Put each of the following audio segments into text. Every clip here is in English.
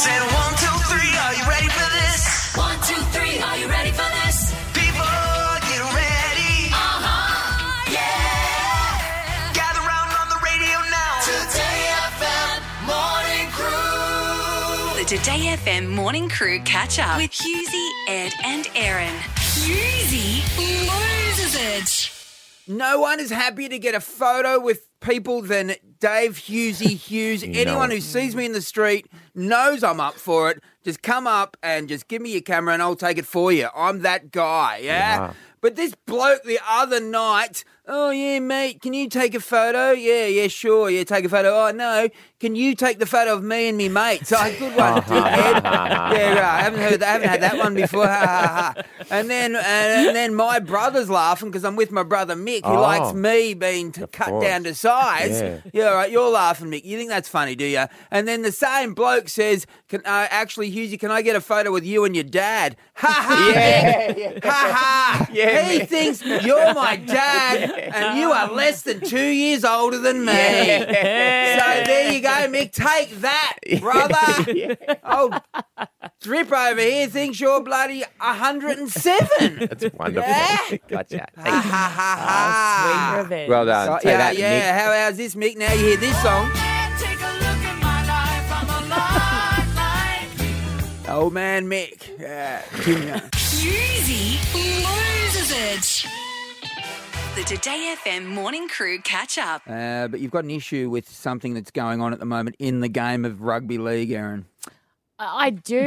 Said 1, 2, 3, are you ready for this? 1, 2, 3, are you ready for this? People, get ready. Yeah! Gather round on the radio now. Today FM Morning Crew. The Today FM Morning Crew catch up with Hughesy, Ed and Aaron. Hughesy loses it. No one is happier to get a photo with people than Dave Hughesy Hughes. Anyone who sees me in the street knows I'm up for it. Just come up and just give me your camera and I'll take it for you. I'm that guy, yeah? But this bloke the other night, oh, yeah, mate, can you take a photo? Yeah, sure, yeah, take a photo. Oh, no, can you take the photo of me and me mates? Oh, good one, dickhead. Yeah, right, I haven't had that one before. Ha, ha, ha. And then my brother's laughing because I'm with my brother Mick, who likes me being cut down to size. Yeah, right, you're laughing, Mick. You think that's funny, do you? And then the same bloke says, actually, Hughesy, can I get a photo with you and your dad? Ha, ha, Mick. Ha, ha. Yeah, he thinks you're my dad and you are less than 2 years older than me. So there you go, Mick. Take that, brother. Oh, Drip over here thinks you're bloody 107. That's wonderful. Yeah? Gotcha. Ha, ha, ha, ha. Sweet revenge. Well done. Oh, Take yeah, that, yeah. How's this, Mick? Now you hear this song. Take a look at my life from a limelight. Old man Mick. Yeah. Junior. Hughesy loses it. The Today FM Morning Crew catch up. But you've got an issue with something that's going on at the moment in the game of rugby league, Aaron. I do,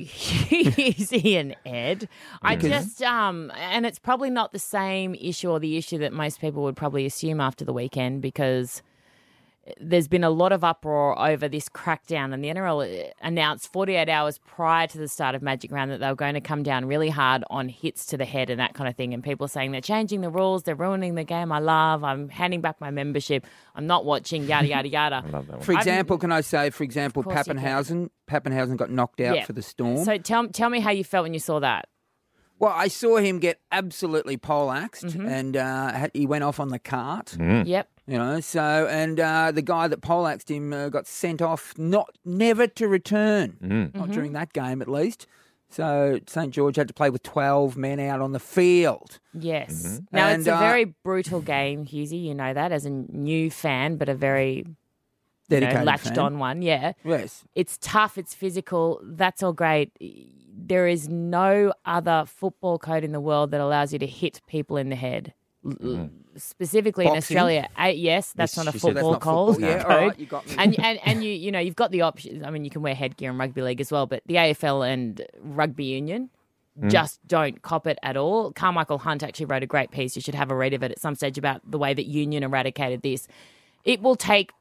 Hughesy and Ed. I just, and it's probably not the same issue or the issue that most people would probably assume after the weekend, because there's been a lot of uproar over this crackdown, and the NRL announced 48 hours prior to the start of Magic Round that they were going to come down really hard on hits to the head and that kind of thing. And people are saying they're changing the rules, they're ruining the game I love, I'm handing back my membership, I'm not watching, yada, yada, yada. I love that one. For example, course you can. Pappenhausen got knocked out Yeah. for the Storm. So tell me how you felt when you saw that. Well, I saw him get absolutely poleaxed and he went off on the cart. Yep. You know, so, and the guy that poleaxed him got sent off, never to return, not during that game at least. So St. George had to play with 12 men out on the field. Yes. Now, And, it's a very brutal game, Hughesy, you know that, as a new fan, but a very Dedicated latched fan. on one, yeah. Yes. It's tough, it's physical, that's all great. There is no other football code in the world that allows you to hit people in the head. Specifically in Boxing? Australia, yes, that's not a She said that's football not code. football. Yeah, all right, you got me. And you've got the options. I mean, you can wear headgear in rugby league as well, but the AFL and rugby union just don't cop it at all. Carmichael Hunt actually wrote a great piece. You should have a read of it at some stage about the way that union eradicated this. It will take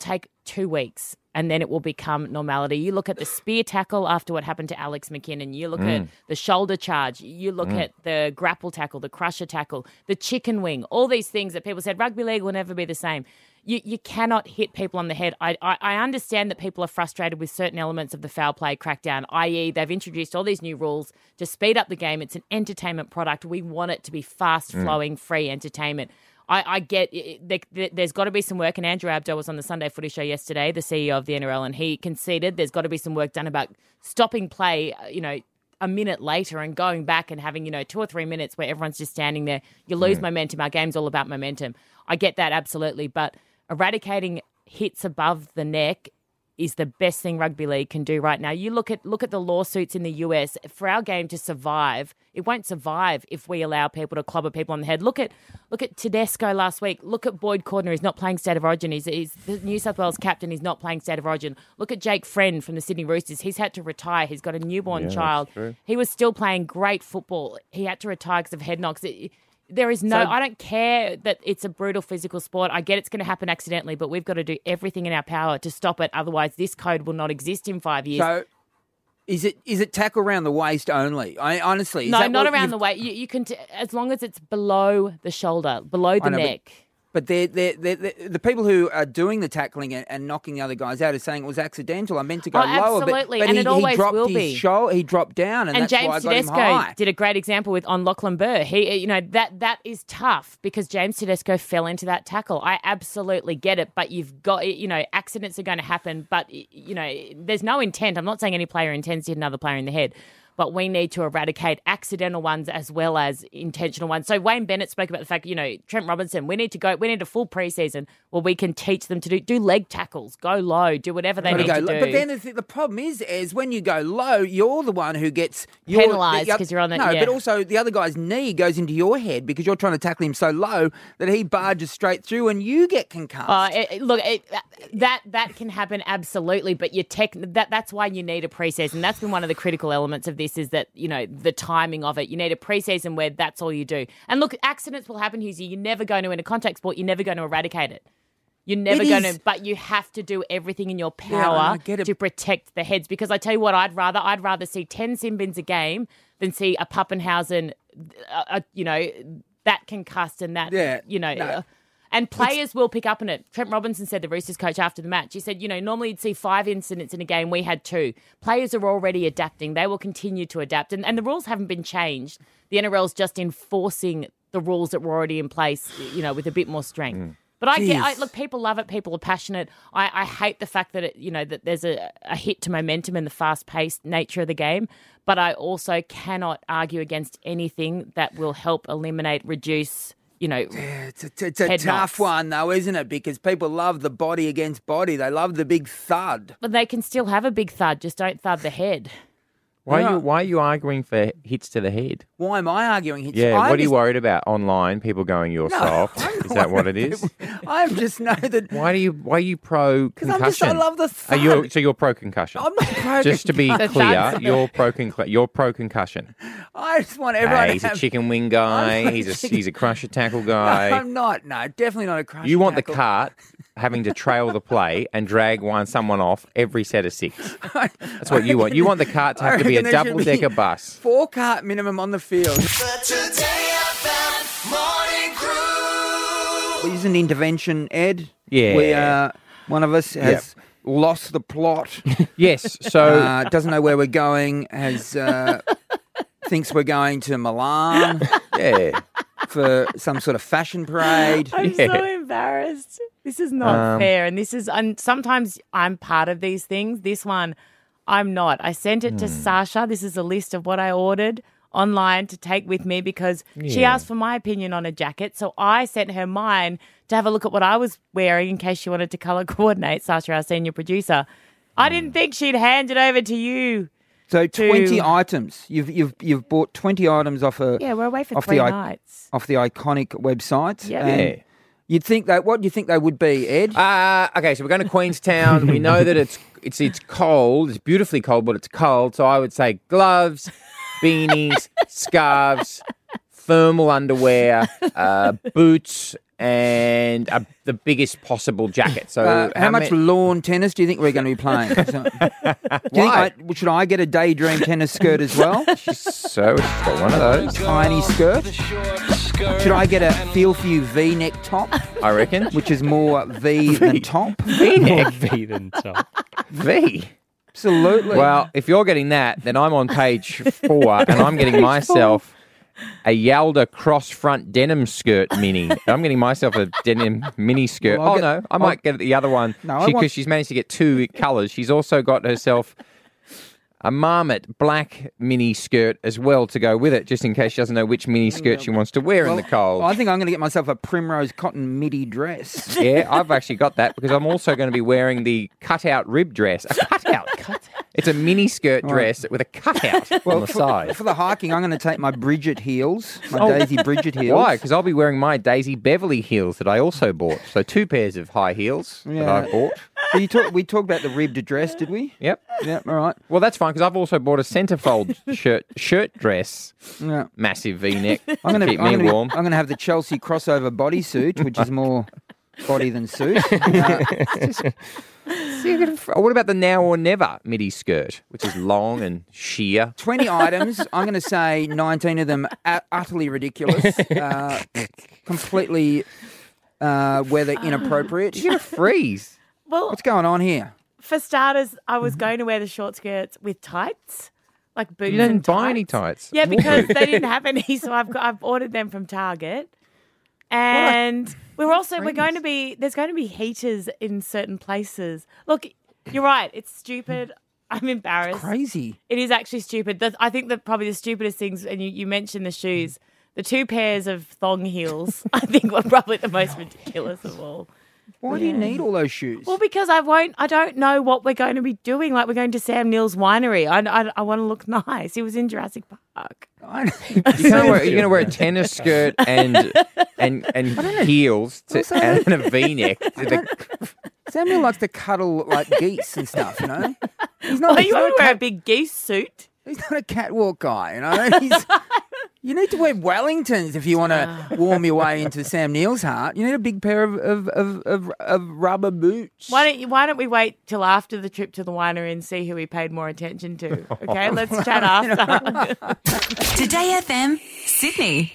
2 weeks and then it will become normality. You look at the spear tackle after what happened to Alex McKinnon. You look at the shoulder charge. You look at the grapple tackle, the crusher tackle, the chicken wing, all these things that people said rugby league will never be the same. You cannot hit people on the head. I understand that people are frustrated with certain elements of the foul play crackdown, i.e. they've introduced all these new rules to speed up the game. It's an entertainment product. We want it to be fast-flowing, free entertainment. I get there's got to be some work, and Andrew Abdo was on the Sunday Footy Show yesterday, the CEO of the NRL, and he conceded there's got to be some work done about stopping play, a minute later and going back and having, 2 or 3 minutes where everyone's just standing there. You lose momentum. Our game's all about momentum. I get that, absolutely, but eradicating hits above the neck is the best thing rugby league can do right now. You look at the lawsuits in the US. For our game to survive, it won't survive if we allow people to clobber people on the head. Look at Tedesco last week. Look at Boyd Cordner. He's not playing State of Origin. He's the New South Wales captain. He's not playing State of Origin. Look at Jake Friend from the Sydney Roosters. He's had to retire. He's got a newborn child. He was still playing great football. He had to retire because of head knocks. There is no, I don't care that it's a brutal physical sport. I get it's going to happen accidentally, but we've got to do everything in our power to stop it. Otherwise, this code will not exist in 5 years. So is it tackle around the waist only? Honestly, no, not around the waist. You can, as long as it's below the shoulder, below the neck. But the people who are doing the tackling and knocking the other guys out are saying it was accidental. I meant to go lower, absolutely, but and he, it always he dropped will his be. shoulder. He dropped down, and that's James why I got him Tedesco high. did a great example on Lachlan Burr. He, that is tough because James Tedesco fell into that tackle. I absolutely get it, but you've got, accidents are going to happen. But there's no intent. I'm not saying any player intends to hit another player in the head. But we need to eradicate accidental ones as well as intentional ones. So Wayne Bennett spoke about the fact, Trent Robinson, we need a full preseason where we can teach them to do leg tackles, go low, do whatever they need to do. But then the problem is when you go low, you're the one who gets penalised because you're on the but also the other guy's knee goes into your head because you're trying to tackle him so low that he barges straight through and you get concussed. That can happen absolutely, but that's why you need a preseason. That's been one of the critical elements of this is that, the timing of it. You need a preseason where that's all you do. And look, accidents will happen, Hughesy. You're never going to, in a contact sport, you're never going to eradicate it. You're never going to, but you have to do everything in your power to protect the heads. Because I tell you what, I'd rather see 10 sin bins a game than see a Pappenhausen, that concussed and that, no. And players will pick up on it. Trent Robinson said, the Roosters coach, after the match, he said, normally you'd see 5 incidents in a game. We had 2. Players are already adapting. They will continue to adapt. And the rules haven't been changed. The NRL's just enforcing the rules that were already in place, with a bit more strength. But look, people love it. People are passionate. I hate the fact that that there's a hit to momentum and the fast-paced nature of the game. But I also cannot argue against anything that will help eliminate, reduce, it's a tough one, though, isn't it? Because people love the body against body. They love the big thud. But they can still have a big thud, just don't thud the head. Why are you arguing for hits to the head? Why am I arguing hits? Yeah, what are you worried about online? People going, you're soft. Is that what it is? I just know that. Why are you pro concussion? I love the thud. So you're pro concussion. I'm not pro. Just to be clear, you're pro concussion. I just want everyone. He's a chicken wing guy. He's a crusher tackle guy. No, I'm not. No, definitely not a crusher. You want tackle. the cart having to trail the play and drag someone off every set of 6. That's what you want. You want the cart to have to be a double-decker bus. 4 cart minimum on the field. The Today FM Morning Crew. There's an intervention, Ed. Yeah. One of us has lost the plot. Yes. So Doesn't know where we're going. Thinks we're going to Milan yeah. for some sort of fashion parade. I'm so embarrassed. This is not fair. And this is, and sometimes I'm part of these things. This one, I'm not. I sent it to Sasha. This is a list of what I ordered online to take with me because she asked for my opinion on a jacket. So I sent her mine to have a look at what I was wearing in case she wanted to colour coordinate. Sasha, our senior producer. I didn't think she'd hand it over to you. So 20 items. You've bought 20 items off a we're away for 3 nights. Off the iconic website. Yeah. You'd think what do you think they would be, Ed? Okay, so we're going to Queenstown. We know that it's cold. It's beautifully cold, but it's cold. So I would say gloves, beanies, scarves, thermal underwear, boots, and the biggest possible jacket. So how much lawn tennis do you think we're going to be playing? Should I get a daydream tennis skirt as well? So it's got one of those. Tiny skirt. Should I get a feel for you V-neck top? I reckon. Which is more V than top. V-neck. V than top. V. Absolutely. Well, if you're getting that, then I'm on page 4 and I'm getting myself a Yalda cross-front denim skirt mini. I'm getting myself a denim mini skirt. Well, I might get the other one because she's managed to get 2 colours. She's also got herself a Marmot black mini skirt as well to go with it, just in case she doesn't know which mini skirt she wants to wear in the cold. I think I'm going to get myself a primrose cotton midi dress. Yeah, I've actually got that because I'm also going to be wearing the cut-out rib dress. A cut-out. It's a mini skirt dress with a cutout on the side. For the hiking, I'm going to take my Bridget heels, my Daisy Bridget heels. Why? Because I'll be wearing my Daisy Beverly heels that I also bought. So 2 pairs of high heels that I bought. We talked about the ribbed dress, did we? Yep. Yeah, all right. Well, that's fine because I've also bought a centerfold shirt dress, massive V-neck to keep me warm. I'm going to have the Chelsea crossover bodysuit, which is more body than suit. What about the now or never midi skirt, which is long and sheer? 20 items. I'm going to say 19 of them utterly ridiculous, completely weather inappropriate. You're going to freeze. Well, What's going on here? for starters, I was going to wear the short skirts with tights, like boots. You didn't and buy any tights. Yeah, because they didn't have any, so I've ordered them from Target. And there's going to be heaters in certain places. Look, you're right. It's stupid. I'm embarrassed. Crazy. It is actually stupid. I think that probably the stupidest things, and you mentioned the shoes, the 2 pairs of thong heels, I think were probably the most ridiculous of all. Why do you need all those shoes? Well, because I don't know what we're going to be doing. Like, we're going to Sam Neill's winery. I want to look nice. He was in Jurassic Park. You're going to wear a tennis skirt and heels and a V-neck. Samuel likes to cuddle like geese and stuff, you know? He's Well, he's you want to wear a cat- big geese suit? He's not a catwalk guy, you know? You need to wear Wellingtons if you want to warm your way into Sam Neill's heart. You need a big pair of rubber boots. Why don't we wait till after the trip to the winery and see who we paid more attention to? Okay, let's chat after. Today FM, Sydney.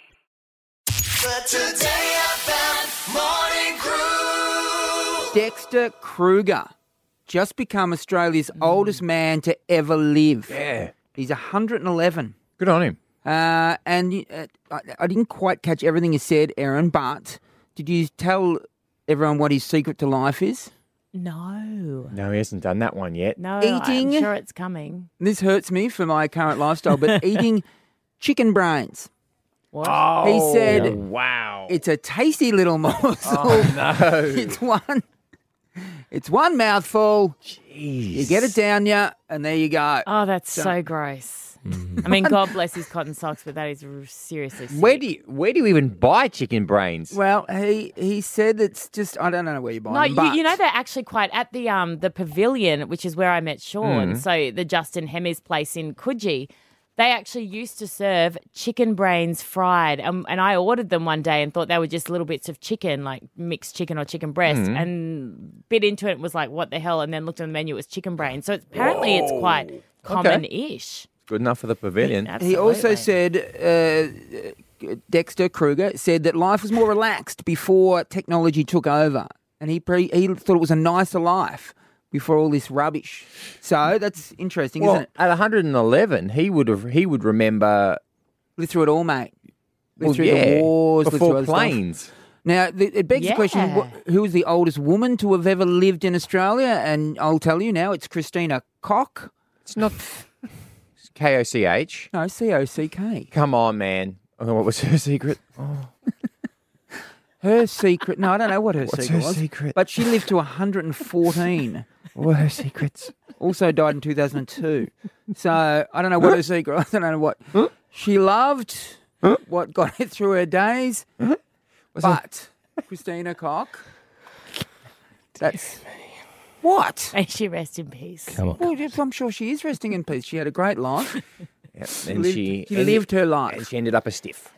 The Today FM Morning Crew. Dexter Kruger just become Australia's oldest man to ever live. Yeah. He's 111. Good on him. I didn't quite catch everything you said, Erin, but did you tell everyone what his secret to life is? No, No, he hasn't done that one yet. Eating- I'm sure it's coming. This hurts me for my current lifestyle, but eating chicken brains. What? Oh, He said- wow. It's a tasty little morsel. Oh, no. It's one mouthful. Jeez. You get it down you, and there you go. Oh, that's so gross. I mean, God bless his cotton socks, but that is seriously sick. Where do you even buy chicken brains? Well, he said it's just, I don't know where you buy No, them. But you know they're actually quite at the pavilion, which is where I met Sean. So the Justin Hemmers place in Coogee, they actually used to serve chicken brains fried, and I ordered them one day and thought they were just little bits of chicken, like mixed chicken or chicken breast, and bit into it and was like, "What the hell?" And then looked on the menu, it was chicken brains. So apparently it's quite common-ish. Good enough for the pavilion. he also Absolutely. said, Dexter Kruger said that life was more relaxed before technology took over. And he thought it was a nicer life before all this rubbish. So that's interesting, Well, isn't it? at 111, he would remember. Lived through it all, mate. Lived Well, through yeah, the wars, lived through before other stuff. planes. Now, it begs the question, Yeah. who is the oldest woman to have ever lived in Australia? And I'll tell you now, it's Christina Koch. It's not KOCH. No, C-O-C-K. Come on, man. Oh, what was her secret? Oh, Her secret, no, I don't know what her What's secret her was. secret? But she lived to 114. what were her secrets? Also died in 2002. So I don't know what her secret was. I don't know what she loved, what got her through her days. But Christina Koch, that's... What? May she rest in peace. Come on. Well, yes, I'm sure she is resting in peace. She had a great life. Yep. She And lived, she lived her And life. she ended up a stiff.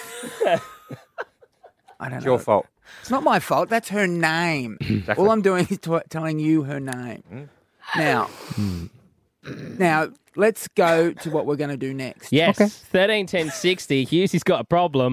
I don't It's know. your fault. It's not my fault. That's her name. Exactly. All I'm doing is telling you her name. Now, let's go to what we're going to do next. Yes. 13 10 60. Hughesy's got a problem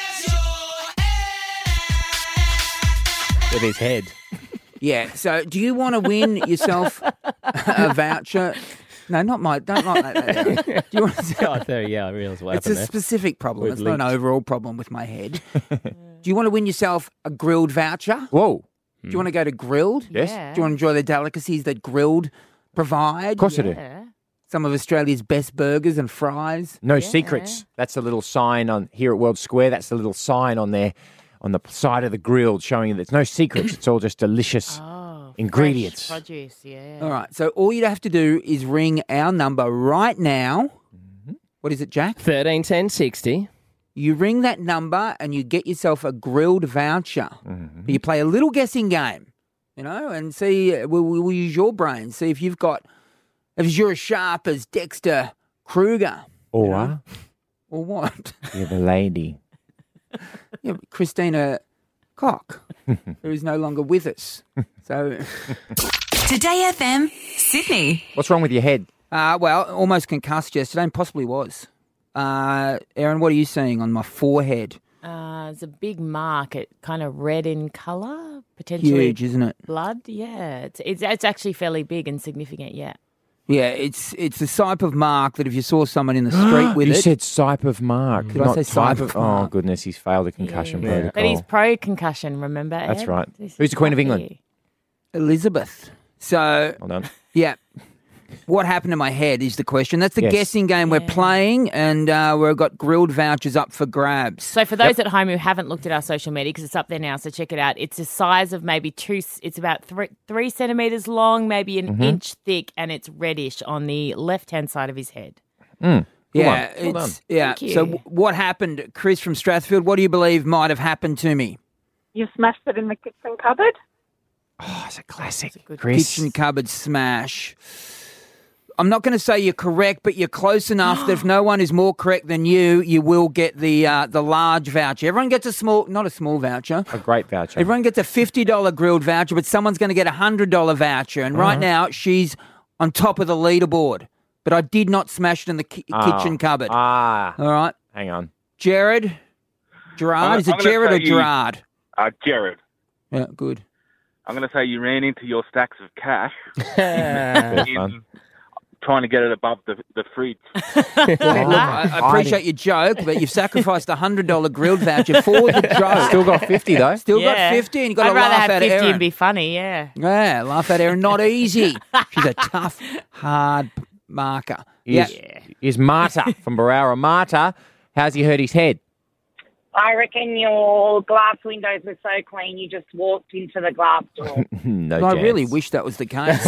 with his head. Yeah. So, do you want to win yourself a voucher? No, not my. Don't like that. Do you want to? Oh, there, yeah, I realise what It's a happened there. specific problem. We've It's not an linked. overall problem with my head. Do you want to win yourself a grilled voucher? Whoa. Do you want to go to Grilled? Yes. Yeah. Do you want to enjoy the delicacies that Grilled provide? Of course I do. Yeah. Some of Australia's best burgers and fries. No secrets. That's a little sign on here at World Square. That's the little sign on there on the side of the grill showing you there's no secrets. It's all just delicious ingredients. Fresh produce, yeah. All right. So all you'd have to do is ring our number right now. What is it, Jack? 13 10 60. You ring that number and you get yourself a grilled voucher. You play a little guessing game, you know, and see, we'll use your brain. See if you're as sharp as Dexter Kruger. Or Or what? you're the lady. Yeah, Christina Koch, who is no longer with us. So, Today FM, Sydney. What's wrong with your head? well, almost concussed yesterday and possibly was. Aaron, what are you seeing on my forehead? It's a big mark. It kind of red in colour, potentially Huge, isn't it? blood. Yeah, it's actually fairly big and significant. Yeah. Yeah, it's the type of mark that if you saw someone in the street with you it. said Sype of Mark. Did I not say type Sype of of Oh, Mark? goodness, he's failed the concussion Yeah. protocol. But he's pro-concussion, remember, Ed? That's right. This Who's is the Queen of lucky. England? Elizabeth. So, Hold on. yeah. What happened to my head is the question. That's the Yes. guessing game we're playing, and we've got grilled vouchers up for grabs. So for those at home who haven't looked at our social media, because it's up there now, so check it out. It's the size of maybe it's about 3 centimetres long, maybe an inch thick, and it's reddish on the left-hand side of his head. Yeah, Well done. yeah. Thank So you. what happened, Chris from Strathfield? What do you believe might have happened to me? You smashed it in the kitchen cupboard. Oh, it's a classic. good Chris. Kitchen cupboard smash. I'm not going to say you're correct, but you're close enough that if no one is more correct than you will get the large voucher. Everyone gets not a small voucher. A great voucher. Everyone gets a $50 grilled voucher, but someone's going to get a $100 voucher. And right now, she's on top of the leaderboard. But I did not smash it in the kitchen cupboard. Ah, All right. hang on. Gerard? Gerard? Is it I'm gonna Gerard or say you- Gerard? Jared, Yeah, good. I'm going to say you ran into your stacks of cash Bit of fun. in trying to get it above the fridge. Look, I appreciate your joke, but you've sacrificed a $100 grilled voucher for the joke. Still got 50 though. Still Yeah. got 50 and you got I'd to rather laugh have at 50 Erin. and be funny, yeah. Yeah, laugh at Erin. Not easy. She's a tough, hard marker. Yeah. Is Marta from Barara. Marta, how's he hurt his head? I reckon your glass windows were so clean you just walked into the glass door. No I chance. really wish that was the case.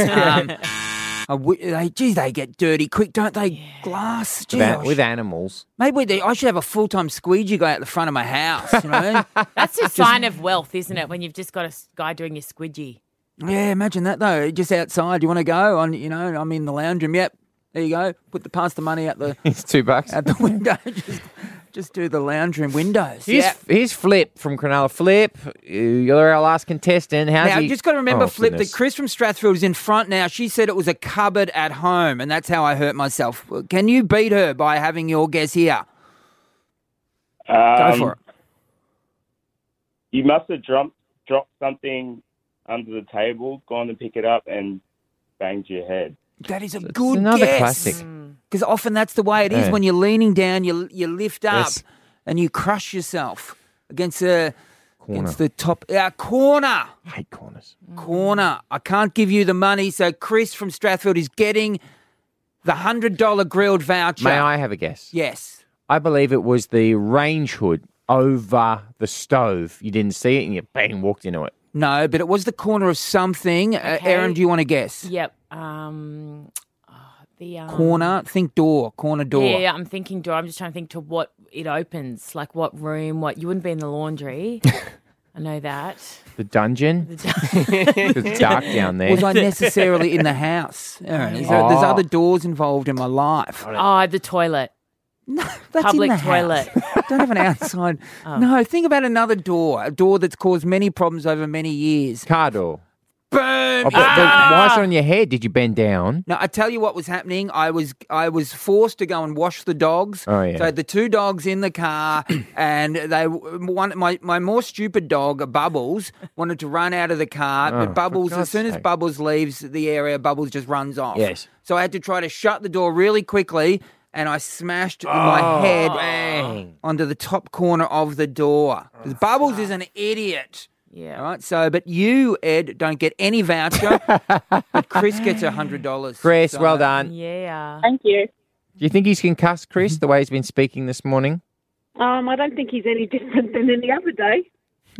They get dirty quick, don't they? Glass. Gee, With animals. maybe I should have a full-time squeegee guy at the front of my house. You know? That's a sign of wealth, isn't it, when you've just got a guy doing your squidgy. Yeah, imagine that though. Just outside. You want to go? I'm in the lounge room. Yep. There you go. Pass the money out the It's $2. out the window. Just do the lounge room windows. Here's Flip from Cronulla. Flip, you're our last contestant. How's Now, he? you just got to remember, Oh, Flip, goodness. that Chris from Strathfield is in front now. She said it was a cupboard at home, and that's how I hurt myself. Can you beat her by having your guess here? Go for it. You must have dropped something under the table, gone to pick it up, and banged your head. That is a It's good another guess. classic. Because often that's the way it is. Yeah. When you're leaning down, you lift up Yes. and you crush yourself against the top corner. I hate corners. Corner. I can't give you the money, so Chris from Strathfield is getting the $100 grilled voucher. May I have a guess? Yes. I believe it was the range hood over the stove. You didn't see it and you bang walked into it. No, but it was the corner of something. Okay. Erin, do you want to guess? Yep. Corner. Think door. Corner door. Yeah, I'm thinking door. I'm just trying to think to what it opens, like what room, you wouldn't be in the laundry. I know that. The dungeon. It's dark down there. Was I necessarily in the house, Erin? There's other doors involved in my life. Oh, the toilet. That's Public in the toilet. House. Don't have an outside. No, think about another door. A door that's caused many problems over many years. Car door. Boom! Oh, but why is it on your head? Did you bend down? Now I tell you what was happening. I was forced to go and wash the dogs. Oh, yeah. So I had the two dogs in the car, and my more stupid dog Bubbles wanted to run out of the car, Oh, but Bubbles, for as God's soon as sake. Bubbles leaves the area, Bubbles just runs off. Yes. So I had to try to shut the door really quickly, and I smashed my head onto the top corner of the door. 'Cause Bubbles is an idiot. Yeah. All right. So, but you, Ed, don't get any voucher, but Chris gets $100. Chris, So- well done. Yeah. Thank you. Do you think he's concussed, Chris, the way he's been speaking this morning? I don't think he's any different than any other day.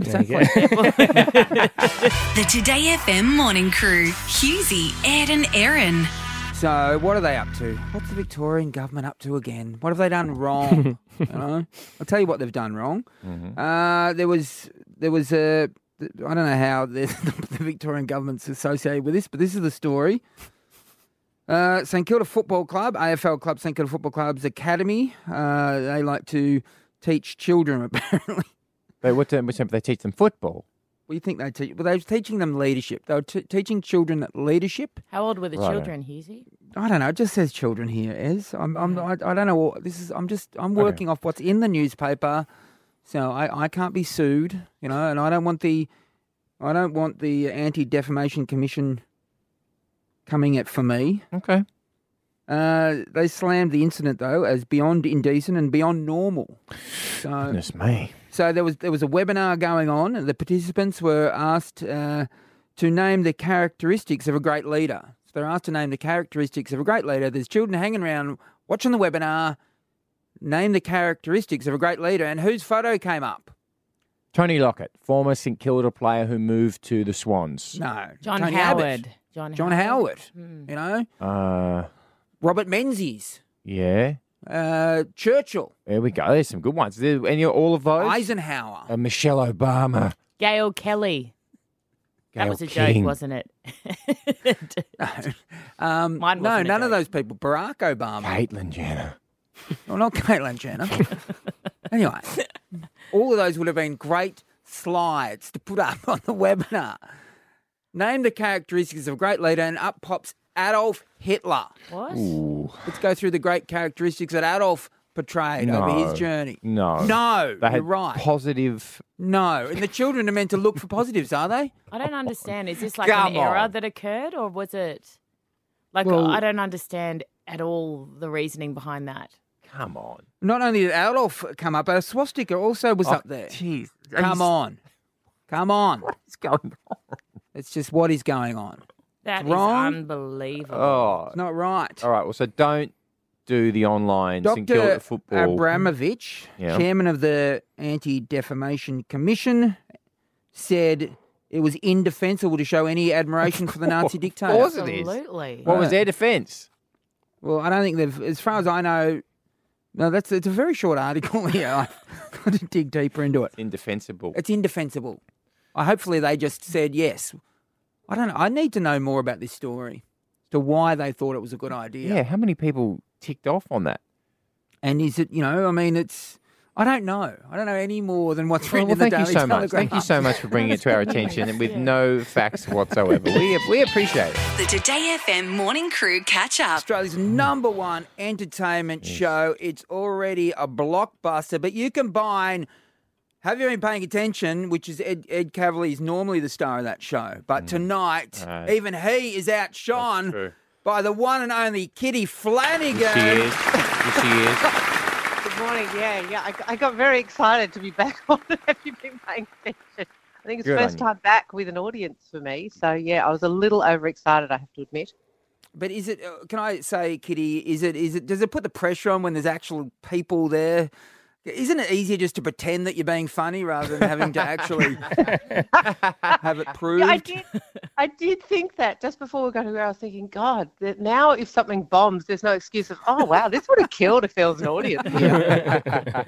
The Today FM morning crew. Husey, Ed and Erin. So, what are they up to? What's the Victorian government up to again? What have they done wrong? You know? I'll tell you what they've done wrong. There was a, I don't know how the Victorian government's associated with this, but this is the story. St Kilda Football Club, AFL Club, St Kilda Football Club's academy. They like to teach children, apparently. But what time they teach them football? What do you think they teach? Well, they were teaching them leadership. They were teaching children leadership. How old were the Righto. children, Husey? I don't know. It just says children here, Ez. I don't know. I'm working off what's in the newspaper. So I can't be sued, and I don't want the Anti-Defamation Commission coming at for me. Okay. They slammed the incident though as beyond indecent and beyond normal. So, Goodness me. So there was a webinar going on, and the participants were asked to name the characteristics of a great leader. So they're asked to name the characteristics of a great leader. There's children hanging around watching the webinar. Name the characteristics of a great leader, and whose photo came up? Tony Lockett, former St Kilda player who moved to the Swans. No, John Tony Howard. Abbott. John Howard. Hmm. Robert Menzies. Yeah. Churchill. There we go. There's some good ones. Any all of those? Eisenhower. Michelle Obama. Gail Kelly. That Gail was a King. joke, wasn't it? Mine wasn't No, a none of joke. those people. Barack Obama. Caitlyn Jenner. Well, not Caitlyn Jenner. Anyway, all of those would have been great slides to put up on the webinar. Name the characteristics of a great leader, and up pops Adolf Hitler. What? Ooh. Let's go through the great characteristics that Adolf portrayed over his journey. No. No, They had you're right. positive. No, and the children are meant to look for positives, are they? I don't understand. Is this like Come an error on. that occurred, or was it like Well- I don't understand at all the reasoning behind that? Come on. Not only did Adolf come up, but a swastika also was up there. Jeez. Come on. Come on. What's going on? It's just what is going on. That is Wrong. unbelievable. Oh. It's not right. All right. Well, so don't do the online St Kilda Dr. football. Abramovich, Yeah. chairman of the Anti-Defamation Commission, said it was indefensible to show any admiration for the Nazi dictator. course it is. Absolutely. What was their defence? Well, I don't think they've, as far as I know, no, it's a very short article here. I've got to dig deeper into it. Indefensible. It's indefensible. Hopefully they just said yes. I don't know. I need to know more about this story as to why they thought it was a good idea. Yeah. How many people ticked off on that? And is it, I mean, I don't know. I don't know any more than what's written Well, in the thank you Daily so much. Telegraph. Thank you so much for bringing it to our attention and with no facts whatsoever. We appreciate it. The Today FM Morning Crew catch up. Australia's number one entertainment show. It's already a blockbuster, but you combine. Have you been paying attention? Which is Ed Cavalier is normally the star of that show, but tonight even he is outshone true. by the one and only Kitty Flanagan. Yes, she is. Yes, she is. Good morning. Yeah. I got very excited to be back on it. Have you been paying attention? I think it's Good first on you. time back with an audience for me. So, yeah, I was a little overexcited, I have to admit. But is it? Can I say, Kitty? Is it? Does it put the pressure on when there's actual people there? Isn't it easier just to pretend that you're being funny rather than having to actually have it proved? Yeah, I did think that just before we got here. I was thinking, God, that now if something bombs, there's no excuse of, oh, wow, this would have killed if there was an audience here.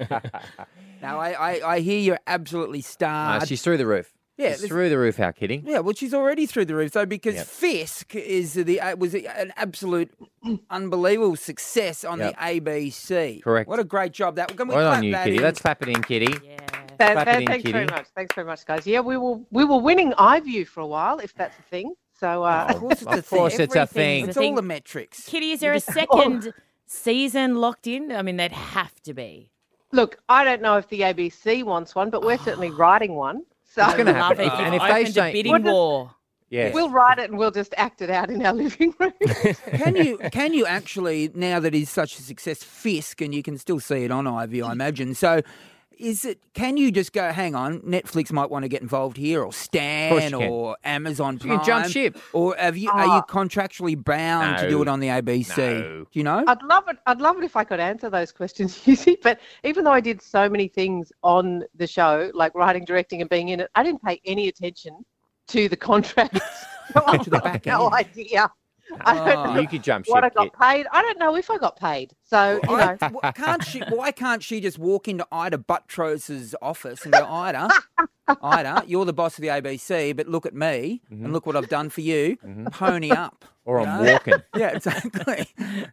No, I hear you're absolutely starred. She's through the roof. Yeah, She's through the roof, our kidding. Yeah, well, she's already through the roof, though, because Yep. Fisk was an absolute unbelievable success on Yep. the ABC. Correct. What a great job that. Can we Well clap on you, that Kitty. in? Let's clap it in, Kitty. Yeah. Clap it in, Thanks very Kitty. much. Thanks very much, guys. Yeah, we were winning iView for a while, if that's a thing. So, Of course, it's a Of course thing. it's a thing. It's all the metrics. Kitty, is there a second season locked in? I mean, they'd have to be. look, I don't know if the ABC wants one, but we're certainly writing one. So It's gonna Love happen. it. And If if they they opened say- a bidding What does- war. Yes. we'll write it and we'll just act it out in our living room. Can you actually, now that he's such a success, Fisk, and you can still see it on iView, I imagine. So can you just go, hang on, Netflix might want to get involved here, or course Stan, you can. or Amazon You Prime? can jump ship. Or are you contractually bound to do No. it on the ABC? No. Do you know? I'd love it if I could answer those questions, Husey. But even though I did so many things on the show, like writing, directing, and being in it, I didn't pay any attention to the contracts. So I To the have back no end. idea. I don't know You could jump what I ship, got Kit. paid. I don't know if I got paid. So, you know. Why can't she just walk into Ida Buttrose's office and go, Ida, you're the boss of the ABC, but look at me and look what I've done for you. Pony up. Or you I'm know? walking. Yeah, exactly.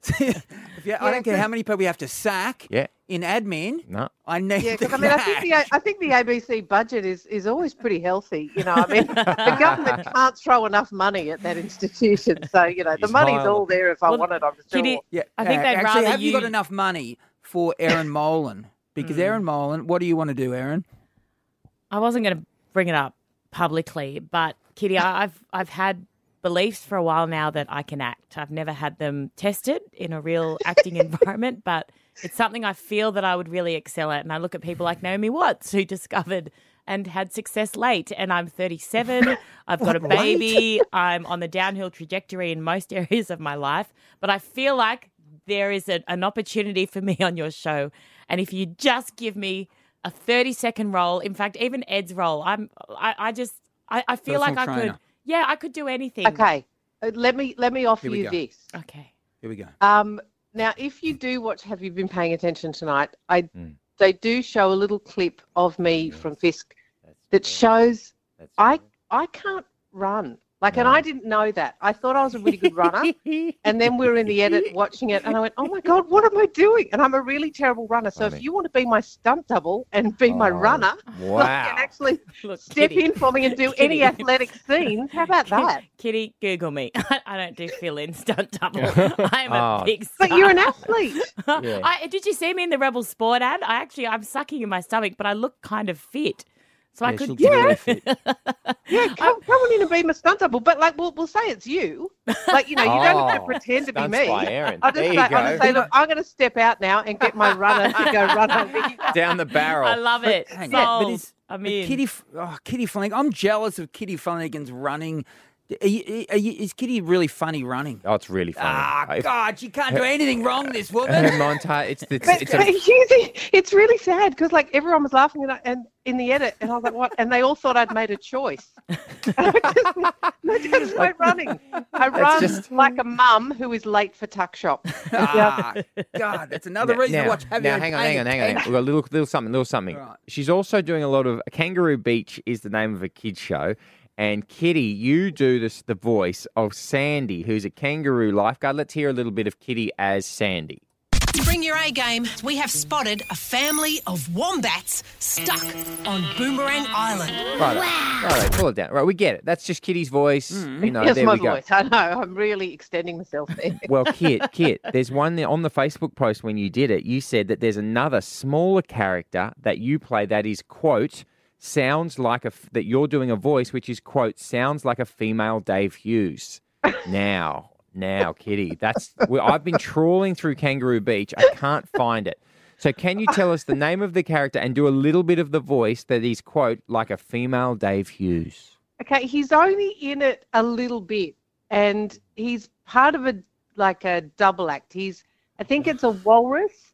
I don't care how many people you have to sack Yeah. in admin. No. I need Yeah, the because I mean, cash. I think the ABC budget is always pretty healthy. You know, I mean, the government can't throw enough money at that institution. So, you know, the It's money's high all level. there if I Well, want it, I'm sure. Kitty, Yeah, I think they'd actually, rather have you got enough money for Erin Molan? Because Erin Molan, what do you want to do, Erin? I wasn't going to bring it up publicly, but Kitty, I've had beliefs for a while now that I can act. I've never had them tested in a real acting environment, but it's something I feel that I would really excel at. And I look at people like Naomi Watts, who discovered and had success late. And I'm 37. I've got a baby. I'm on the downhill trajectory in most areas of my life. But I feel like there is an opportunity for me on your show. And if you just give me a 30-second role, in fact, even Ed's role, I feel like I could. Yeah, I could do anything. Okay, let me offer Here we you go. this. Okay. Here we go. Now, if you do watch Have You Been Paying Attention Tonight, they do show a little clip of me from Fisk that shows I can't run. And I didn't know that. I thought I was a really good runner. And then we were in the edit watching it and I went, oh my God, what am I doing? And I'm a really terrible runner. So if you want to be my stunt double and be my runner, Wow. and actually step in for me and do any athletic scenes, how about that? Kitty, Google me. I don't do fill-in stunt double. I'm a big star. But you're an athlete. Did you see me in the Rebel Sport ad? I'm sucking in my stomach, but I look kind of fit. So I could, really fit. Yeah, come on in and be my stunt double. But we'll say it's you. You don't have to pretend to be stunts me. by Erin. I'll There just you go. say, look, I'm going to step out now and get my runner to go run over you. Down the barrel. I love it. Hang Sold. on, but I'm in. Kitty Flanagan. I'm jealous of Kitty Flanagan's running. Is Kitty really funny running? Oh, it's really funny. God, she can't do anything wrong, this Her woman. montage, It's really sad because everyone was laughing and in the edit, and I was like, "What?" And they all thought I'd made a choice. I just like running. I run like a mum who is late for tuck shop. God, that's another reason to watch. Hang on. We've got a little something. Right. She's also doing a lot of Kangaroo Beach is the name of a kids show. And Kitty, you do the voice of Sandy, who's a kangaroo lifeguard. Let's hear a little bit of Kitty as Sandy. Bring your A game. We have spotted a family of wombats stuck on Boomerang Island. Right, pull it down. Right, we get it. That's just Kitty's voice. Yes, there my we go. voice. I know. I'm really extending myself there. Well, Kit, there's one there on the Facebook post when you did it. You said that there's another smaller character that you play that is, quote, sounds like that you're doing a voice which is, quote, sounds like a female Dave Hughes. Now, Kitty, I've been trawling through Kangaroo Beach. I can't find it. So can you tell us the name of the character and do a little bit of the voice that is, quote, like a female Dave Hughes? Okay, he's only in it a little bit, and he's part of a double act. I think it's a walrus.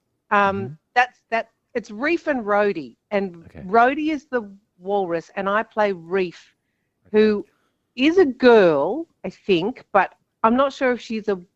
It's Reef and Rhodey, and Rhodey is the walrus, and I play Reef, who is a girl, I think, but I'm not sure if she's a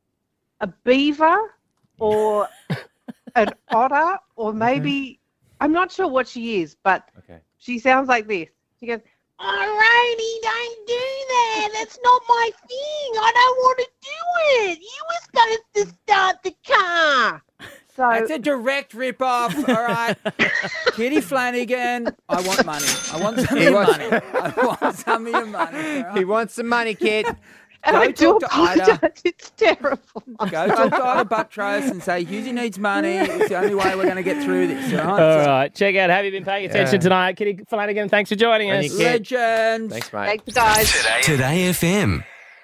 beaver or an otter, or maybe I'm not sure what she is, but she sounds like this. She goes, "Oh, Rhodey, don't do that. That's not my thing. I don't want to do it. You were supposed to start the car." So That's a direct rip-off, all right? Kitty Flanagan, I want money. I want some of your money. I want some of your money. All right? He wants some money, Kit. And I do apologise. It's terrible. Go talk to Ida Buttrose and say, Hughesy needs money. It's the only way we're going to get through this. All right? All right, check out Have You Been Paying Attention Tonight? Kitty Flanagan, thanks for joining us. Legend. Thanks, mate. Thanks, guys. Today FM.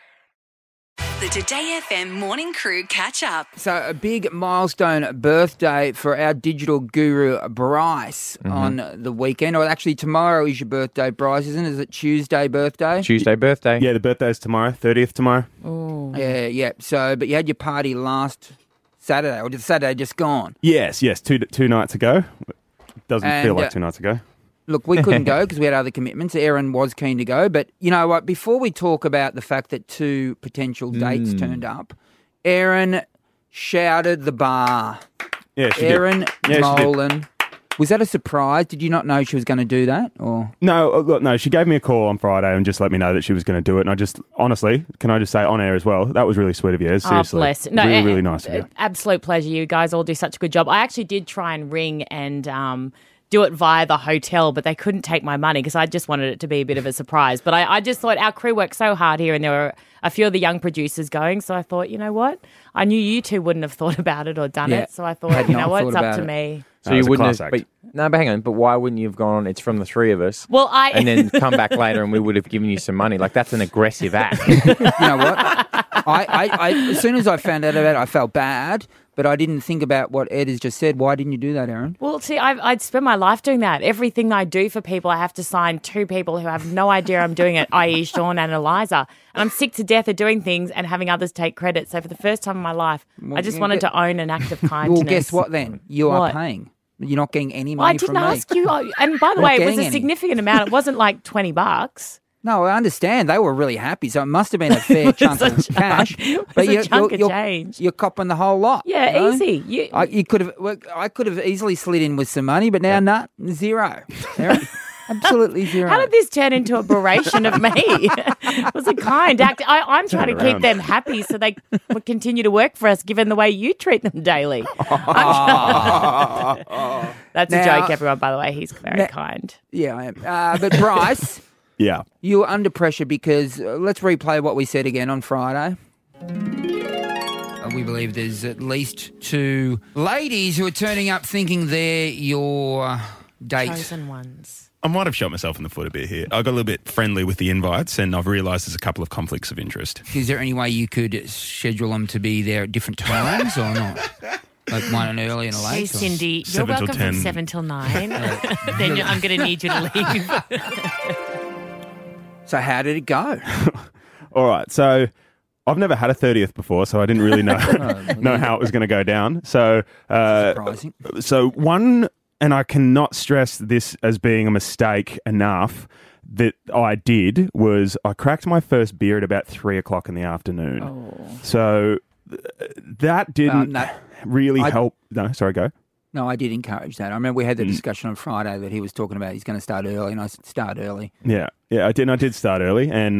The Today FM morning crew catch up. So a big milestone birthday for our digital guru, Bryce, on the weekend. Or actually, tomorrow is your birthday, Bryce, isn't it? Is it Tuesday birthday? Tuesday birthday. Yeah, the birthday's tomorrow, 30th tomorrow. Oh. Yeah. So, but you had your party last Saturday, or just Saturday just gone? Yes, two nights ago. Doesn't feel like 2 nights ago. Look, we couldn't go because we had other commitments. Erin was keen to go. But you know what? Before we talk about the fact that 2 potential dates turned up, Erin shouted the bar. Yeah, she Erin did. Yeah, she did. Molan. Was that a surprise? Did you not know she was going to do that? Or No, she gave me a call on Friday and just let me know that she was going to do it. And honestly, can I just say on air as well, that was really sweet of you. Seriously. Oh, bless. No, really nice of you. Absolute pleasure. You guys all do such a good job. I actually did try and ring and do it via the hotel, but they couldn't take my money because I just wanted it to be a bit of a surprise. But I just thought our crew worked so hard here, and there were a few of the young producers going, so I thought, you know what? I knew you two wouldn't have thought about it or done it, so I thought, you know what? It's up to me. So It you was a wouldn't class have. act. But hang on. But why wouldn't you have gone? It's from the three of us. Well, and then come back later, and we would have given you some money. Like that's an aggressive act. You know what? I as soon as I found out about it, I felt bad, but I didn't think about what Ed has just said. Why didn't you do that, Aaron? Well, see, I'd spend my life doing that. Everything I do for people, I have to sign 2 people who have no idea I'm doing it, i.e. Sean and Eliza. And I'm sick to death of doing things and having others take credit. So for the first time in my life, I just wanted to own an act of kindness. Well, guess what then? You are What? paying. You're not getting any Well, money I didn't from me. ask you. And by the Not way, it was getting a any. significant amount. It wasn't like $20. No, I understand. They were really happy, so it must have been a fair chunk of cash. But a chunk of change. You're copping the whole lot. Yeah, you know? easy. I could have easily slid in with some money, but now, nah, zero. Aaron, absolutely zero. How did this turn into a beration of me? It was a kind act. I'm trying to Turn it keep them around. happy so they will continue to work for us, given the way you treat them daily. That's a Now- joke, everyone, by the way. He's very Now- kind. Yeah, I am. But Bryce, Yeah. you were under pressure because let's replay what we said again on Friday. We believe there's at least 2 ladies who are turning up thinking they're your date. Chosen ones. I might have shot myself in the foot a bit here. I got a little bit friendly with the invites, and I've realised there's a couple of conflicts of interest. Is there any way you could schedule them to be there at different times or not? Like one an early and a late? Hey, or- Cindy, you're 7 till welcome 10. from 7 till 9. Then I'm going to need you to leave. So how did it go? All right. So I've never had a 30th before, so I didn't really know know how it was going to go down. So, Surprising. So one, and I cannot stress this as being a mistake enough, that I did was I cracked my first beer at about 3:00 in the afternoon. So that didn't no. really I- help. No, sorry, go. No, I did encourage that. I remember we had the discussion on Friday that he was talking about he's going to start early, and I said start early. Yeah, I did. I did start early, and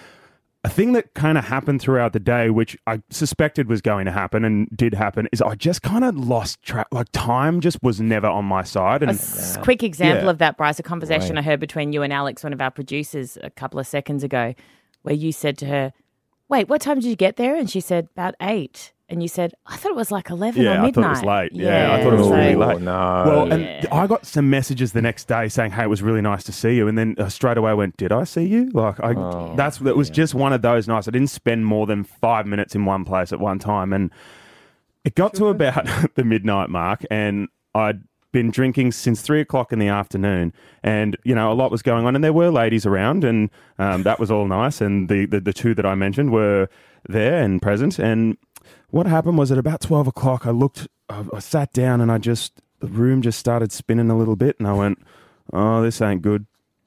a thing that kind of happened throughout the day, which I suspected was going to happen and did happen, is I just kind of lost track. Like time just was never on my side. And Quick example Yeah. of that, Bryce, a conversation Right. I heard between you and Alex, one of our producers, a couple of seconds ago, where you said to her, "Wait, what time did you get there?" And she said, "About 8." And you said, "I thought it was like 11 or yeah, I midnight." thought it was late. Yeah, I thought it was so- really late. no. Well, and I got some messages the next day saying, "Hey, it was really nice to see you," and then straight away I went, "Did I see you?" Like, that was just one of those nights. I didn't spend more than 5 minutes in one place at one time, and it got to about the midnight mark, and I'd been drinking since 3:00 in the afternoon, and a lot was going on, and there were ladies around, and that was all nice, and the 2 that I mentioned were there and present, and what happened was at about 12:00, I sat down, and the room just started spinning a little bit, and I went, "Oh, this ain't good."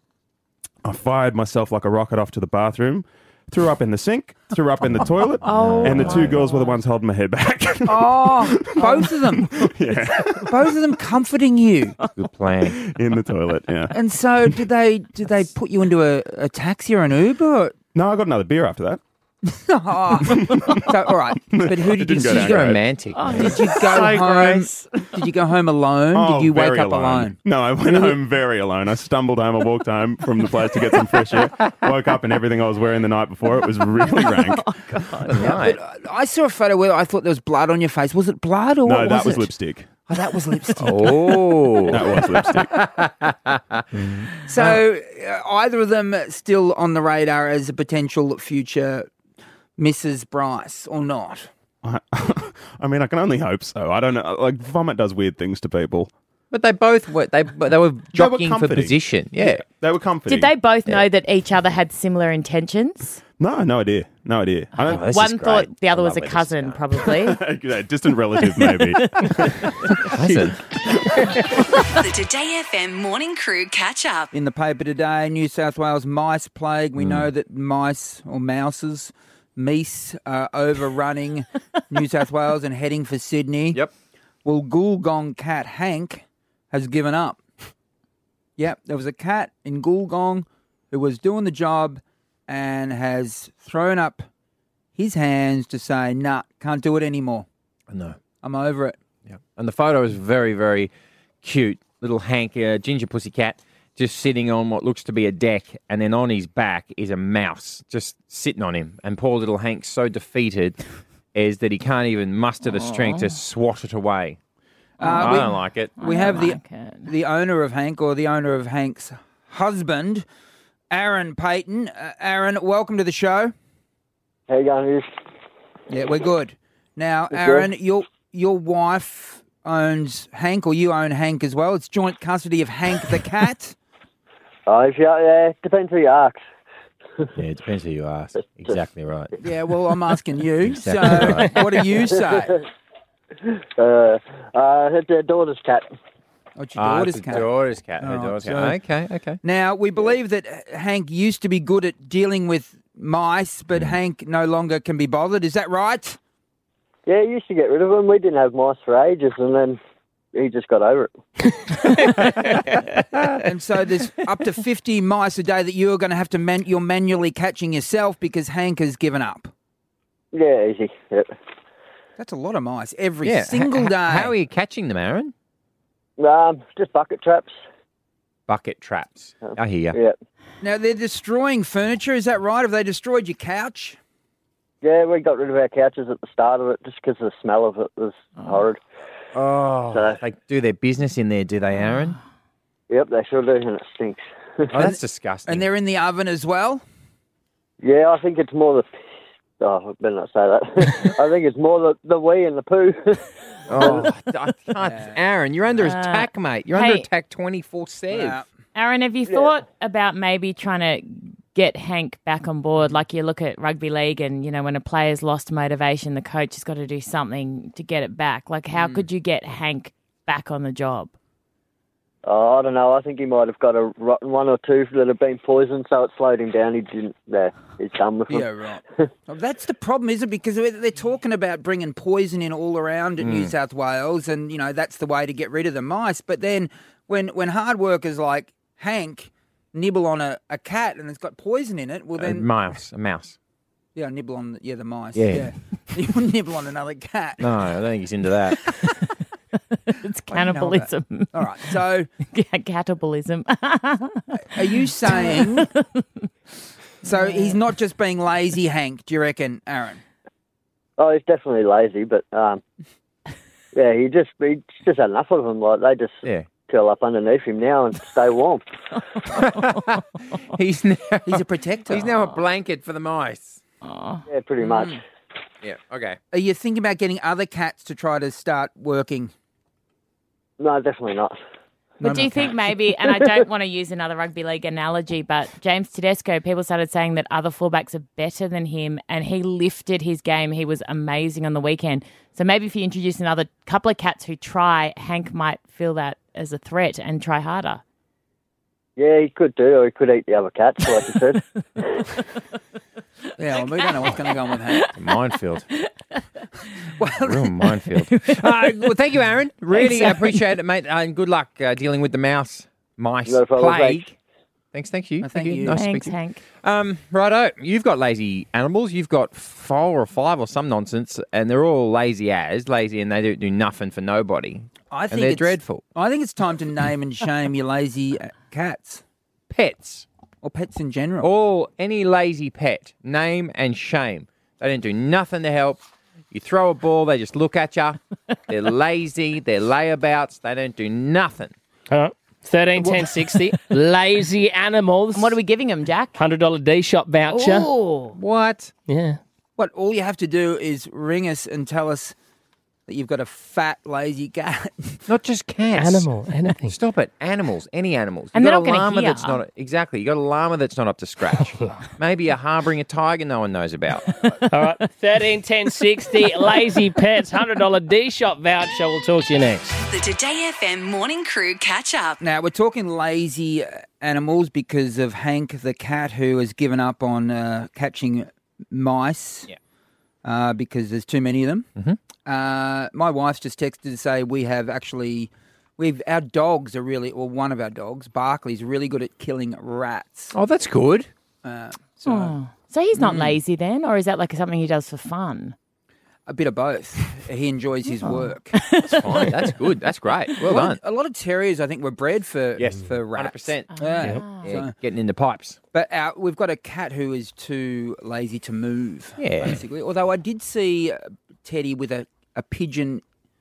I fired myself like a rocket off to the bathroom, threw up in the sink, threw up in the toilet, and the 2 girls were the ones holding my head back. Oh, both of them. Yeah. Both of them comforting you. Good plan. In the toilet, yeah. And so did they put you into a taxi or an Uber? Or? No, I got another beer after that. Oh. So, all right. But who did you didn't go see? down great. Romantic. Oh, Did you go So home? gross. Did you go home alone? Oh, did you wake very up alone? No, I went home very alone. I stumbled home. I walked home from the place to get some fresh air. Woke up and everything I was wearing the night before, it was really rank. Right. I saw a photo where I thought there was blood on your face. Was it blood or No, what that was it? lipstick. Oh, that was lipstick. Oh. That was lipstick. So either of them still on the radar as a potential future Mrs. Bryce or not? I mean, I can only hope so. I don't know. Like, vomit does weird things to people. But they both were. They were jockeying for comforting. position. Yeah. They were comforting. Did they both know that each other had similar intentions? No idea. No idea. I don't. This is One great. thought the other I was love a where this is cousin, going. probably. Yeah, distant relative, maybe. Listen. The Today FM morning crew catch up. In the paper today, New South Wales mice plague. We know that mice or mouses, meese, are overrunning New South Wales and heading for Sydney. Yep. Well, Goolgong cat Hank has given up. Yep, there was a cat in Goolgong who was doing the job and has thrown up his hands to say, nah, can't do it anymore. No. I'm over it. Yeah. And the photo is very, very cute. Little Hank, ginger pussy cat, just sitting on what looks to be a deck, and then on his back is a mouse just sitting on him. And poor little Hank's so defeated is that he can't even muster the strength to swat it away. I don't like it. We have the owner of Hank, or the owner of Hank's husband, Aaron Payton. Aaron, welcome to the show. How you going, Hughes? Yeah, we're good. Now, Aaron, your wife owns Hank, or you own Hank as well. It's joint custody of Hank the cat. It depends who you ask. Yeah, it depends who you ask. Exactly right. Yeah, well, I'm asking you. Exactly right. What do you say? It's their daughter's cat. Oh, it's your daughter's cat. Daughter's cat. Her All daughter's right, cat. Okay. Now, we believe that Hank used to be good at dealing with mice, but Hank no longer can be bothered. Is that right? Yeah, he used to get rid of them. We didn't have mice for ages, and then he just got over it. And so there's up to 50 mice a day that you're going to have to you're manually catching yourself because Hank has given up. Yeah, easy. Yep. That's a lot of mice every single day. How are you catching them, Aaron? Just bucket traps. Bucket traps. I hear you. Yeah. Now, they're destroying furniture. Is that right? Have they destroyed your couch? Yeah, we got rid of our couches at the start of it just because the smell of it was horrid. Oh, So- they do their business in there, do they, Aaron? Yep, they sure do, and it stinks. Oh, that's disgusting. And they're in the oven as well? Yeah, I think it's more the... Oh, I better not say that. I think it's more the wee and the poo. Oh, I can't. Aaron, you're under attack, mate. You're under attack 24/7. Aaron, have you thought about maybe trying to get Hank back on board? Like you look at rugby league and, when a player's lost motivation, the coach has got to do something to get it back. Like how could you get Hank back on the job? Oh, I don't know. I think he might have got a rotten one or two that have been poisoned, so it slowed him down. He didn't... he's done with them. Yeah, right. Well, that's the problem, isn't it? Because they're talking about bringing poison in all around New South Wales, and, that's the way to get rid of the mice. But then when hard workers like Hank nibble on a cat and it's got poison in it, well then... A mouse. Yeah, nibble on the mice. Yeah. You wouldn't nibble on another cat. No, I don't think he's into that. It's cannibalism. All right, so... Cannibalism. Are you saying... So he's not just being lazy, Hank, do you reckon, Aaron? Oh, he's definitely lazy, but he just had enough of them. Like they just curl up underneath him now and stay warm. He's a protector. He's now a blanket for the mice. Yeah, pretty much. Yeah. Okay. Are you thinking about getting other cats to try to start working? No, definitely not. But do you think maybe, and I don't want to use another rugby league analogy, but James Tedesco, people started saying that other fullbacks are better than him, and he lifted his game. He was amazing on the weekend. So maybe if you introduce another couple of cats who try, Hank might feel that as a threat and try harder. Yeah, he could do, or he could eat the other cats, like you said. Yeah, well, we don't know what's going to go on with Hank. It's a minefield. Real minefield. Well, thank you, Aaron. Really appreciate it, mate. And good luck dealing with the mice No problem, plague. Thank you. Thank you. Nice Thanks, to speak Hank. to you. Righto, you've got lazy animals. You've got 4 or 5 or some nonsense, and they're all lazy, and they do nothing for nobody. I think and they're it's dreadful. I think it's time to name and shame your lazy cats. Pets. Or pets in general. Or any lazy pet. Name and shame. They don't do nothing to help. You throw a ball, they just look at you. They're lazy. They're layabouts. They don't do nothing. 13 10 60. Lazy animals. And what are we giving them, Jack? $100 D shop voucher. Oh, What? Yeah. What, all you have to do is ring us and tell us that you've got a fat, lazy cat. Not just cats. Animal, anything. Stop it. Animals. Any animals. And You've they're got not a gonna llama hear. that's not... Exactly. You got a llama that's not up to scratch. Maybe you're harbouring a tiger no one knows about. All right. 13 10 60. Lazy pets. $100 D shop voucher. We'll talk to you next. The Today FM Morning Crew catch up. Now, we're talking lazy animals because of Hank the cat, who has given up on catching mice because there's too many of them. Mm-hmm. My wife's just texted to say our dogs are really, or one of our dogs, Barkley's really good at killing rats. Oh, that's good. So he's not lazy then, or is that like something he does for fun? A bit of both. He enjoys his work. That's fine. That's good. That's great. Well done. A lot of terriers, I think, were bred for rats. 100%. Yeah. Yeah, getting into pipes. But we've got a cat who is too lazy to move, Yeah. basically. Although I did see Teddy with a pigeon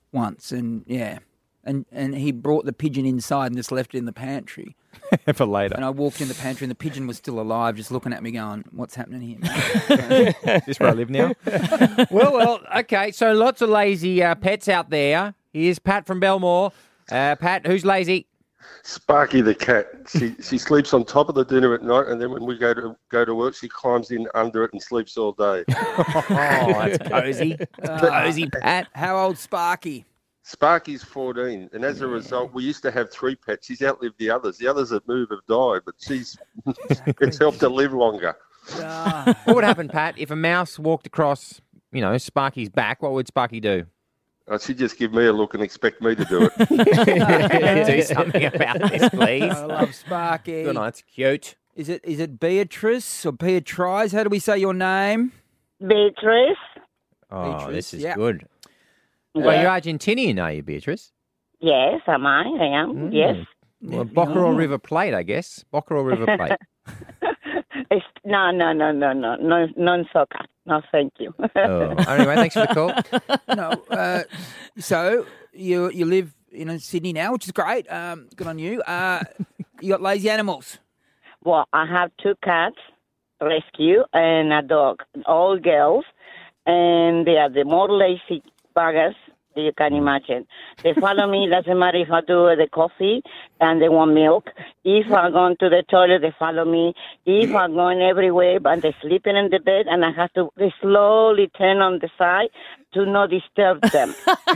once, and and he brought the pigeon inside and just left it in the pantry. For later. And I walked in the pantry and the pigeon was still alive, just looking at me going, what's happening here, mate? Is this where I live now? well, okay. So lots of lazy pets out there. Here's Pat from Belmore. Pat, who's lazy? Sparky the cat. She sleeps on top of the dinner at night, and then when we go to work, she climbs in under it and sleeps all day. Oh, that's cozy. Cozy, Pat. How old's Sparky? Sparky's 14, and as a result, we used to have 3 pets. She's outlived the others. The others that move have died, but it's helped her live longer. What would happen, Pat, if a mouse walked across, Sparky's back? What would Sparky do? She'd just give me a look and expect me to do it. Do something about this, please. I love Sparky. Good night. It's cute. Is it Beatrice or Beatrice? How do we say your name? Beatrice. Oh, Beatrice, this is yeah. good. Yeah. Well, you're Argentinian, are you, Beatrice? Yes, am I? I am. Yes. Well, Bockerel River Plate, I guess. Bockerel River Plate. No, non-soccer. No, thank you. Oh. Anyway, thanks for the call. No. So you live in Sydney now, which is great. Good on you. You got lazy animals. Well, I have 2 cats, rescue, and a dog, all girls, and they are the more lazy buggers you can imagine. They follow me, doesn't matter if I do the coffee and they want milk. If I go to the toilet, they follow me. If I'm going everywhere and they're sleeping in the bed and I have to slowly turn on the side to not disturb them.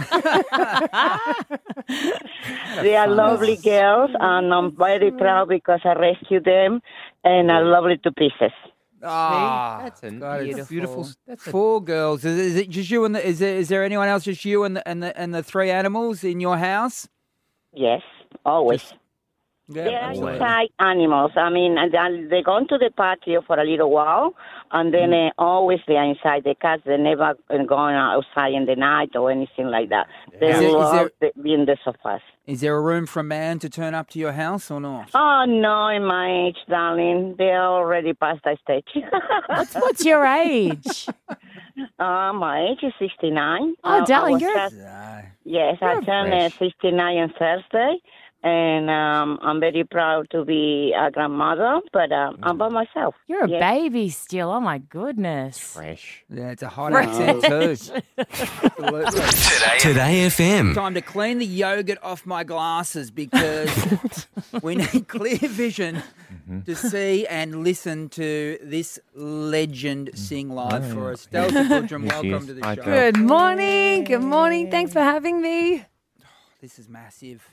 They are lovely girls and I'm very proud because I rescued them and are lovely to pieces. Ah, that's beautiful. That's 4 girls. Is it just you and is there anyone else? Just you and the 3 animals in your house? Yes, always. They are inside animals. I mean, they go to the patio for a little while, and then always they are inside. The cats, they never go outside in the night or anything like that. They love being in the sofas. Is there a room for a man to turn up to your house or not? Oh, no, in my age, darling. They're already past that stage. What's your age? My age is 69. Oh, darling, Yes, I turned 69 on Thursday. And I'm very proud to be a grandmother, but I'm by myself. You're a baby still. Oh, my goodness. Fresh. Yeah, it's a hot accent too. Absolutely. Today FM. Time to clean the yogurt off my glasses because we need clear vision to see and listen to this legend sing live for us. Delta Goodrum, welcome to the show. Good morning. Good morning. Thanks for having me. This is massive.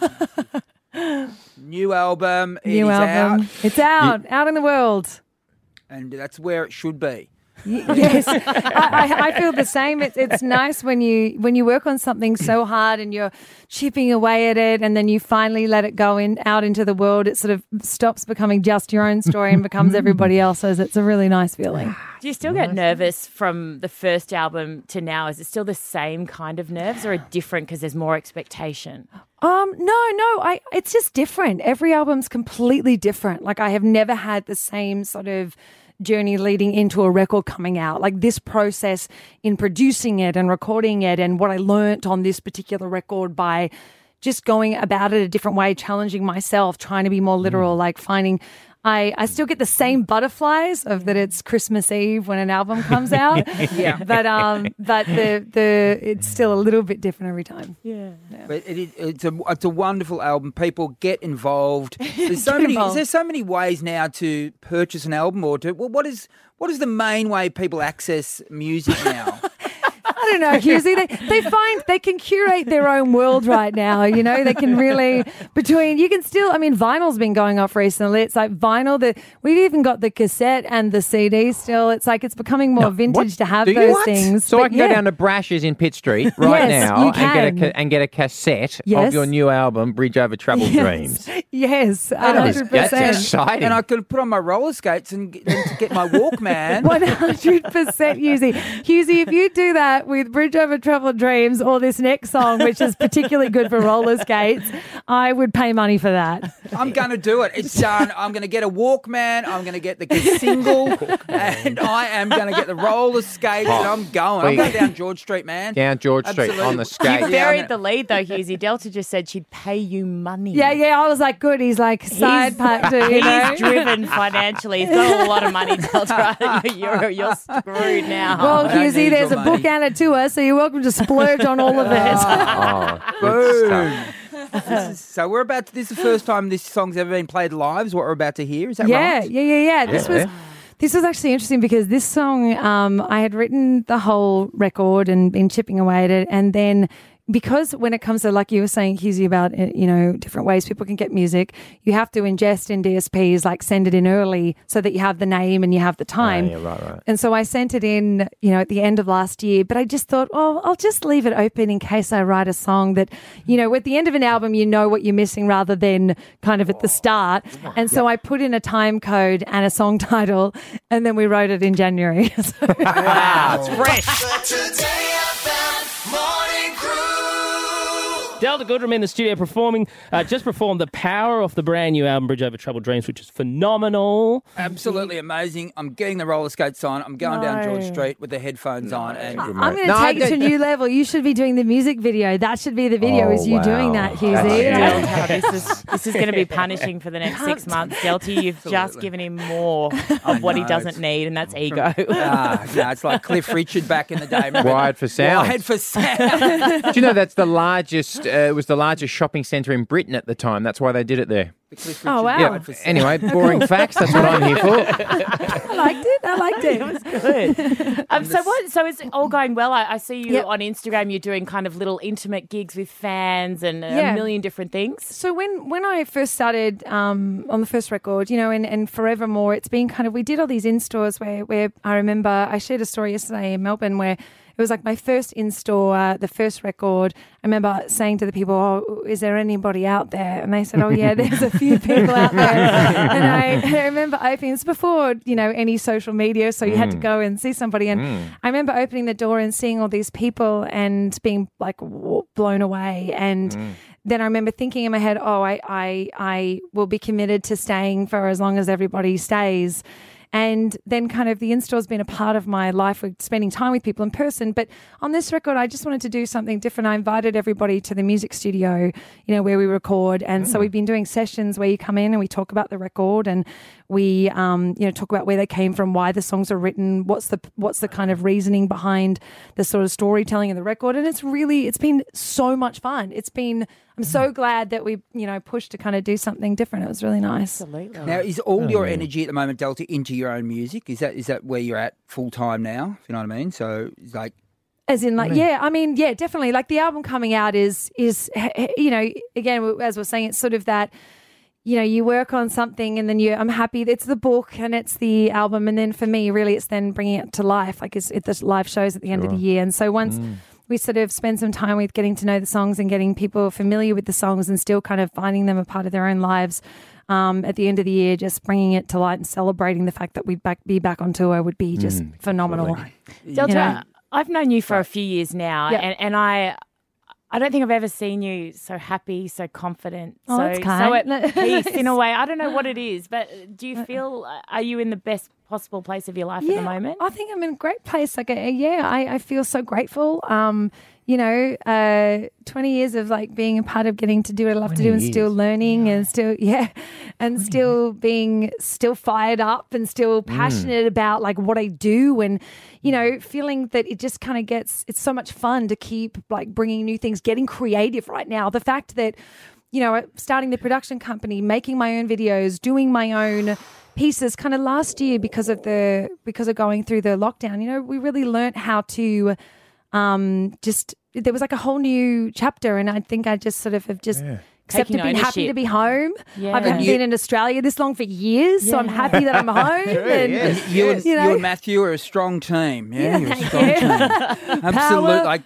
New album. Out. It's out in the world. And that's where it should be. Yes, I feel the same. It's nice when you work on something so hard and you're chipping away at it, and then you finally let it go out into the world. It sort of stops becoming just your own story and becomes everybody else's. It's a really nice feeling. Do you still get nervous from the first album to now? Is it still the same kind of nerves, or different because there's more expectation? No. It's just different. Every album's completely different. Like, I have never had the same sort of journey leading into a record coming out. Like, this process in producing it and recording it, and what I learnt on this particular record by just going about it a different way, challenging myself, trying to be more literal, like finding... I still get the same butterflies of that it's Christmas Eve when an album comes out. Yeah. But it's still a little bit different every time. Yeah. But it's a wonderful album. People get involved. There's so many. Is there so many ways now to purchase an album or to? Well, what is the main way people access music now? I don't know, Hughesy. They can curate their own world right now. You know, they can really vinyl's been going off recently. It's like vinyl we've even got the cassette and the CD still. It's like it's becoming more vintage to have those things. So I can go down to Brash's in Pitt Street right now and get a cassette of your new album, Bridge Over Troubled Dreams. Yes, 100%. That's exciting. And I could put on my roller skates and get my Walkman. 100%, Hughesy. Hughesy, if you do that, with Bridge Over Troubled Dreams or this next song, which is particularly good for roller skates, I would pay money for that. I'm going to do it. It's done. I'm going to get a Walkman. I'm going to get the single. And I am going to get the roller skates. And I'm going. I'm going down George Street, man. Down George Street Absolutely. on the skate. You buried the lead though, Hughesy. Delta just said she'd pay you money. Yeah, I was like, good. He's like, side pack, too, you know? He's driven financially. He's got a lot of money, Delta. You're screwed now. Well, Hughesy, there's a book and a tour, so you're welcome to splurge on all of it. Boom. So we're about to, this is the first time this song's ever been played live, is what we're about to hear. Is that right? Yeah. This was actually interesting because this song, I had written the whole record and been chipping away at it, and then because when it comes to, like you were saying, Hughesy, about, you know, different ways people can get music, you have to ingest in DSPs, like send it in early so that you have the name and you have the time. Right. And so I sent it in, you know, at the end of last year, but I just thought, oh, I'll just leave it open in case I write a song that, you know, at the end of an album, you know what you're missing rather than kind of at the start. And so I put in a time code and a song title, and then we wrote it in January. Wow, it's fresh. Today FM Morning Crew. Delta Goodrum in the studio performing, just performed The Power off the brand new album, Bridge Over Troubled Dreams, which is phenomenal. Absolutely amazing. I'm getting the roller skates on. I'm going down George Street with the headphones on. And I'm going to take it to a new level. You should be doing the music video. That should be the video, is you doing that, Hughesy. Delta, this is going to be punishing for the next 6 months. Delta, you've just given him more of what he doesn't need, and that's ego. No, it's like Cliff Richard back in the day. Remember? Wired for sound. Wired for sound. Do you know that's the largest? It was the largest shopping centre in Britain at the time. That's why they did it there. Oh, wow. Yeah. Anyway, boring facts. That's what I'm here for. I liked it. It was good. So it's all going well. I see you on Instagram. You're doing kind of little intimate gigs with fans and a million different things. So when I first started on the first record, you know, and forevermore, it's been kind of, we did all these in-stores where I remember I shared a story yesterday in Melbourne where it was like my first in-store, the first record. I remember saying to the people, oh, is there anybody out there? And they said, oh, yeah, there's a few people out there. And I remember opening, it's before, you know, any social media, so you had to go and see somebody. And I remember opening the door and seeing all these people and being like blown away. And then I remember thinking in my head, oh, I will be committed to staying for as long as everybody stays. And then kind of the in-store's been a part of my life with spending time with people in person. But on this record, I just wanted to do something different. I invited everybody to the music studio, you know, where we record. And so we've been doing sessions where you come in and we talk about the record and we, you know, talk about where they came from, why the songs are written, what's the kind of reasoning behind the sort of storytelling of the record. And it's been so much fun. I'm so glad that we, you know, pushed to kind of do something different. It was really nice. Absolutely. Now, is all your energy at the moment, Delta, into your own music? Is that where you're at full time now? If you know what I mean? So it's like, as in, like, definitely. Like the album coming out is you know, again, as we're saying, it's sort of that, you know, you work on something and then I'm happy. It's the book and it's the album. And then for me, really, it's then bringing it to life. Like it's the live shows at the end of the year. And so once we sort of spend some time with getting to know the songs and getting people familiar with the songs and still kind of finding them a part of their own lives, at the end of the year, just bringing it to light and celebrating the fact that we'd be back on tour would be just phenomenal. Delta, You know? I've known you for a few years now, and I don't think I've ever seen you so happy, so confident, Oh, so that's kind. at peace in a way. I don't know what it is, but do you feel, are you in the best possible place of your life at the moment? I think I'm in a great place. Like, I feel so grateful. You know, 20 years of like being a part of getting to do what I love to do and still learning and still, still being fired up and still passionate about like what I do and, you know, feeling that it just kind of it's so much fun to keep like bringing new things, getting creative right now. The fact that, you know, starting the production company, making my own videos, doing my own pieces kind of last year because of going through the lockdown, you know, we really learnt how to there was like a whole new chapter and I think I just sort of have just accepted being happy to be home. Yeah. I haven't been in Australia this long for years, so I'm happy that I'm home. And, you and Matthew are a strong team. Yeah, you're a strong team. Absolutely. Like,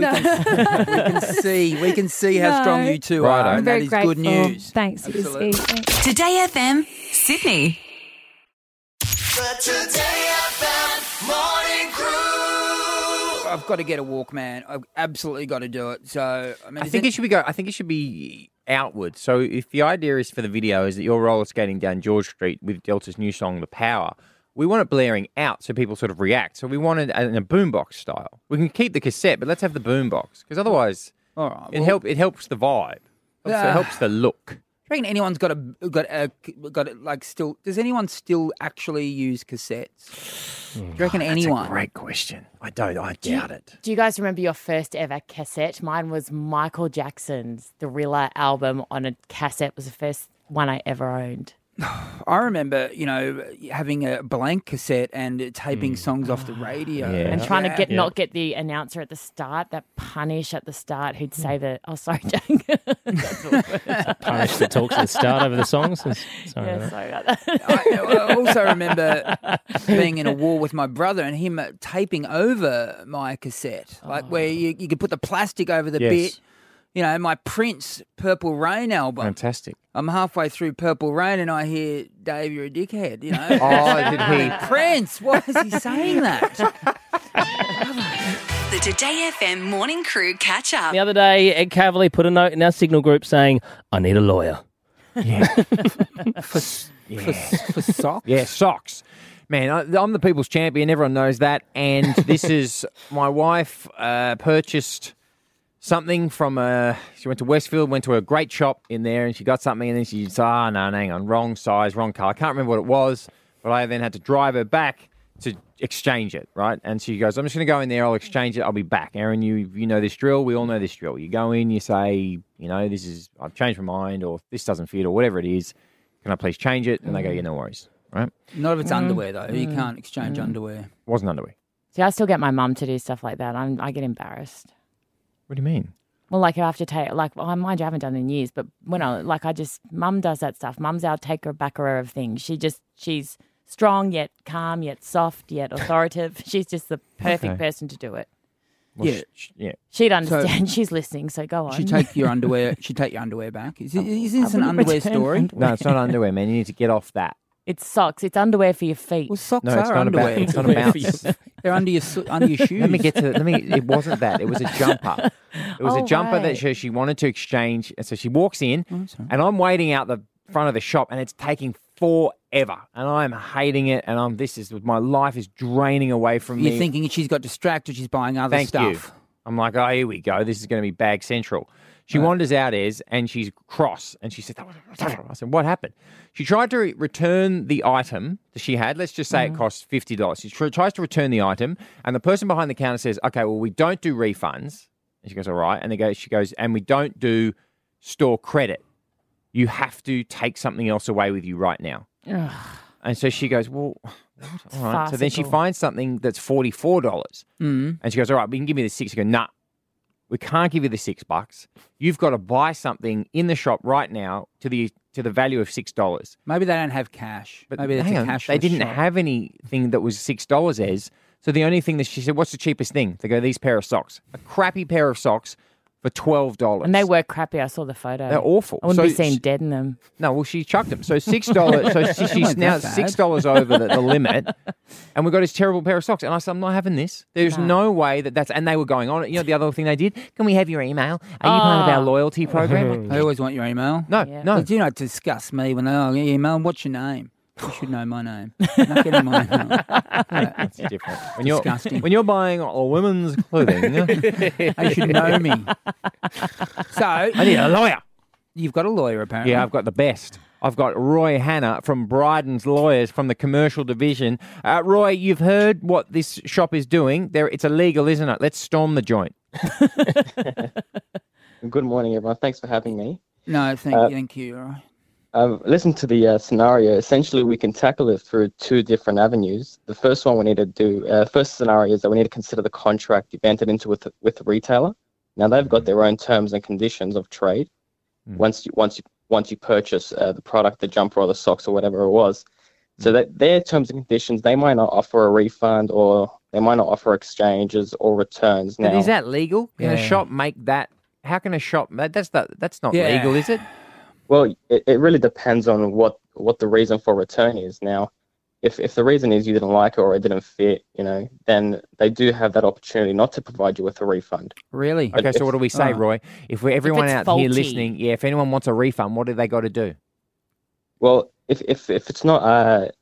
we can see how strong you two are. I'm And very that is grateful. good news. Thanks. Absolutely. Today FM, Sydney. The Today FM Morning Crew. I've got to get a Walkman. I've absolutely got to do it. So I mean, I think it should be outward. So if the idea is for the video is that you're roller skating down George Street with Delta's new song, The Power, we want it blaring out so people sort of react. So we want it in a boombox style. We can keep the cassette, but let's have the boombox because otherwise it helps the vibe. It helps the look. Do you reckon anyone's got like still? Does anyone still actually use cassettes? Do you reckon anyone? That's a great question. I doubt it. Do you guys remember your first ever cassette? Mine was Michael Jackson's Thriller album on a cassette. Was the first one I ever owned. I remember, having a blank cassette and taping songs off the radio. And trying to not get the announcer at the start, that punish at the start who'd say that, oh, sorry, Jack. Punish that talks at the start over the songs. Sorry about that. I also remember being in a war with my brother and him taping over my cassette, where you could put the plastic over the bit. My Prince Purple Rain album. Fantastic. I'm halfway through Purple Rain and I hear, Dave, you're a dickhead, Oh, did he? Prince, why is he saying that? The Today FM Morning Crew catch up. The other day, Ed Cavalier put a note in our Signal group saying, I need a lawyer. Yeah. For socks? Yeah, socks. Man, I'm the people's champion. Everyone knows that. And this is my wife purchased something from she went to Westfield, went to a great shop in there, and she got something, and then she said, no, hang on, wrong size, wrong colour. I can't remember what it was, but I then had to drive her back to exchange it, right? And she goes, I'm just going to go in there, I'll exchange it, I'll be back. Aaron, you know this drill, we all know this drill. You go in, you say, I've changed my mind, or this doesn't fit, or whatever it is. Can I please change it? And they go, yeah, no worries, right? Not if it's underwear, though. You can't exchange underwear. It wasn't underwear. See, I still get my mum to do stuff like that. I get embarrassed. What do you mean? Well, like I have to take, mind you, I haven't done it in years, but when Mum does that stuff. Mum's our taker-backer of things. She's strong, yet calm, yet soft, yet authoritative. She's just the perfect person to do it. Well, yeah. She'd understand. She's listening, so go on. She'd take your underwear back. Is this an underwear story? No, it's not underwear, man. You need to get off that. It's socks. It's underwear for your feet. Well, socks No, it's are not underwear. about. It's not about. They're under your shoes. It wasn't that. It was a jumper. It was a jumper that she wanted to exchange. And so she walks in, and I'm waiting out the front of the shop, and it's taking forever. And I'm hating it, and my life is draining away from me. You're thinking she's got distracted, she's buying other Thank stuff. you. I'm like, oh, here we go. This is going to be bag central. She wanders out, and she's cross. And she said, I said, what happened? She tried to return the item that she had. Let's just say it costs $50. She tries to return the item, and the person behind the counter says, okay, well, we don't do refunds. And she goes, all right. And she goes, and we don't do store credit. You have to take something else away with you right now. Ugh. And so she goes, well, all right. So then she Farcical. finds something that's $44. And she goes, all right, we can give me the $6. I go, nah. We can't give you the $6. You've got to buy something in the shop right now to the value of $6. Maybe they don't have cash. But maybe that's hang a on, cashless they didn't shop. have anything that was $6 as. So the only thing that she said, what's the cheapest thing? They go, these pair of socks. A crappy pair of socks for $12. And they were crappy. I saw the photo. They're awful. I wouldn't be So seen dead in them. No, well, she chucked them. So $6. So she's now $6 over the limit, and we've got this terrible pair of socks. And I said, I'm not having this. There's no way that's. And they were going on. The other thing they did. Can we have your email? Are you part of our loyalty program? I always want your email. No. But do you not discuss me when they email? What's your name? You should know my name. I'm not getting my name. That's different. Disgusting. When you're buying women's clothing, you should know me. So I need a lawyer. You've got a lawyer, apparently. Yeah, I've got the best. I've got Roy Hanna from Bryden's Lawyers from the commercial division. Roy, you've heard what this shop is doing. It's illegal, isn't it? Let's storm the joint. Good morning, everyone. Thanks for having me. No, thank you. All right. I've listened to the scenario. Essentially, we can tackle it through two different avenues. The first one we need to do, first scenario is that we need to consider the contract you've entered into with the retailer. Now, they've got their own terms and conditions of trade. Once you purchase the product, the jumper or the socks or whatever it was, so that their terms and conditions, they might not offer a refund or they might not offer exchanges or returns. But Now, is that legal? Can a shop make that? How can a shop? That's not legal, is it? Well, it really depends on what the reason for return is. Now, if the reason is you didn't like it or it didn't fit, then they do have that opportunity not to provide you with a refund. Really? Okay, so what do we say, Roy? If everyone it's out faulty. here listening, if anyone wants a refund, what do they got to do? Well, if it's not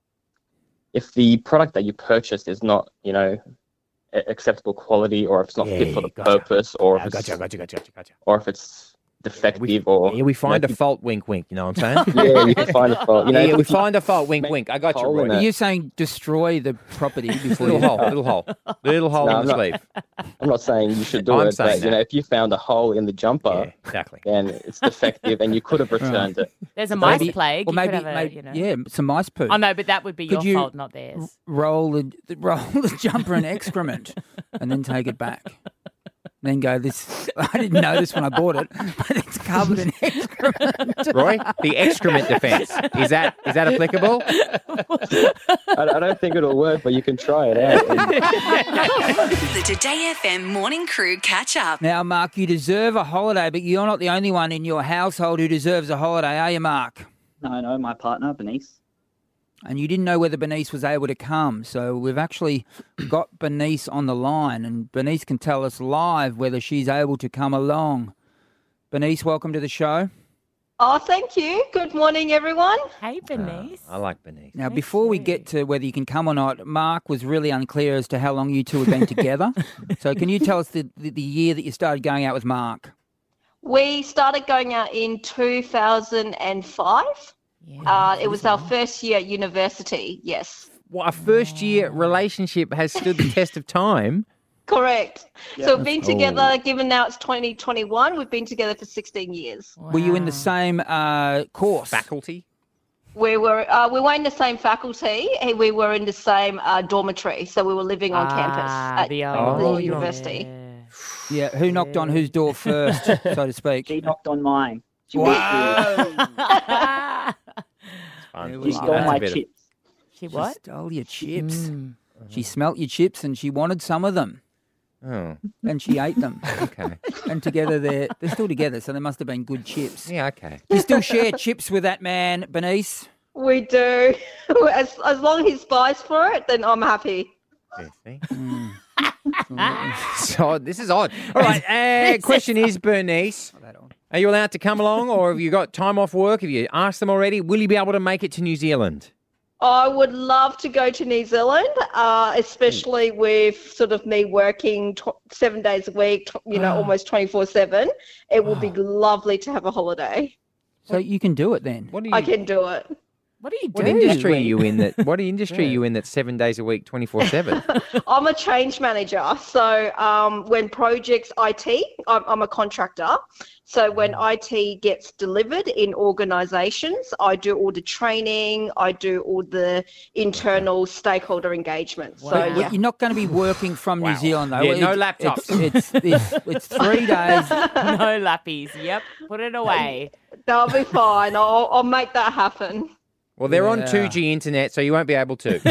if the product that you purchased is not acceptable quality, or if it's not fit for the purpose, or if it's or if it's defective, we find a fault, wink, wink. You know what I'm saying? Yeah, you can find a fault. We find a fault, wink, wink. I got you, hole in Roy. it. You're saying destroy the property before Little you hole, little hole No, in the sleeve. I'm not saying you should do I'm it, saying but that. if you found a hole in the jumper, exactly, then it's defective, and you could have returned it. There's a mice Maybe- plague. Or You maybe, could have a, yeah, some mice poo. Oh, no, but that would be Could your you fault, not theirs. Roll the jumper in excrement and then take it back. Then go, I didn't know this when I bought it, but it's covered in excrement. Roy, the excrement defence. Is that applicable? I don't think it'll work, but you can try it out. The Today FM Morning Crew catch up. Now, Mark, you deserve a holiday, but you're not the only one in your household who deserves a holiday, are you, Mark? No, my partner, Bernice. And you didn't know whether Bernice was able to come, so we've actually got Bernice on the line, and Bernice can tell us live whether she's able to come along. Bernice, welcome to the show. Oh, thank you. Good morning, everyone. Hey, Bernice. I like Bernice. Now, before we get to whether you can come or not, Mark was really unclear as to how long you two have been together. So can you tell us the year that you started going out with Mark? We started going out in 2005. It was our first year at university, yes. What, a first-year relationship has stood the test of time? Correct. Yeah. So we've been together, given now it's 2021, we've been together for 16 years. Were you in the same course? Faculty? We weren't in the same faculty. We were in the same dormitory, so we were living on campus at the university. Yeah, who knocked on whose door first, so to speak? She knocked on mine. She She stole my chips. She what? Stole your chips. She smelt your chips and she wanted some of them. Oh. And she ate them. Okay. And together they're still together, so they must have been good chips. Yeah, okay. You still share chips with that man, Bernice? We do. As long as he buys for it, then I'm happy. So this is odd. All right, question is, Bernice, are you allowed to come along, or have you got time off work? Have you asked them already? Will you be able to make it to New Zealand? I would love to go to New Zealand, especially with sort of me working 7 days a week, almost 24/7. It would be lovely to have a holiday. So you can do it then? I can do it. What do you do? What industry are you in? What industry are you in that's 7 days a week, 24/7? I'm a change manager. So when projects IT, I'm a contractor. So when IT gets delivered in organisations, I do all the training, I do all the internal stakeholder engagement. So But yeah. you're not going to be working from New Zealand, though. Yeah, no laptops. It's 3 days. No lappies. Yep. Put it away. That'll be fine. I'll make that happen. Well, they're on Yeah. 2G internet, so you won't be able to.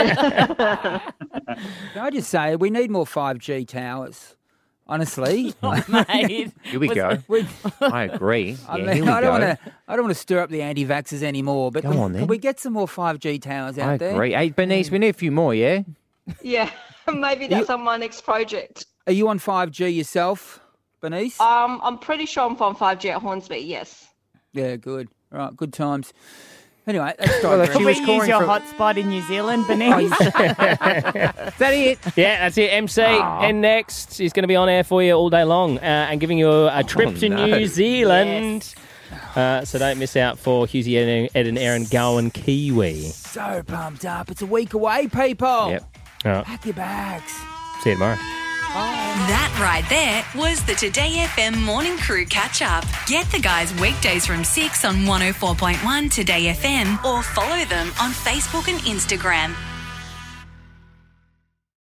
Can I just say, we need more 5G towers. Honestly, Mate. Here we go. I agree. I Yeah, mean, here we I don't go. want to. I don't want to stir up the anti-vaxxers anymore. But Go on, then. can we get some more 5G towers out I there? agree. Hey, Bernice, we need a few more, yeah? Yeah, maybe that's on my next project. Are you on 5G yourself, Bernice? I'm pretty sure I'm on 5G at Hornsby, yes. Yeah, good. All right, good times. Anyway, let's Well, if digress. she was Use calling your for- hotspot in New Zealand, Bernice. Is that it? Yeah, that's it. MC. And next, he's going to be on air for you all day long and giving you a trip to no. New Zealand. So don't miss out for Hughesy, Ed and Aaron going Kiwi. So pumped up. It's a week away, people. Yep. All right. Pack your bags. See you tomorrow. That right there was the Today FM Morning Crew catch up. Get the guys weekdays from 6 on 104.1 Today FM or follow them on Facebook and Instagram.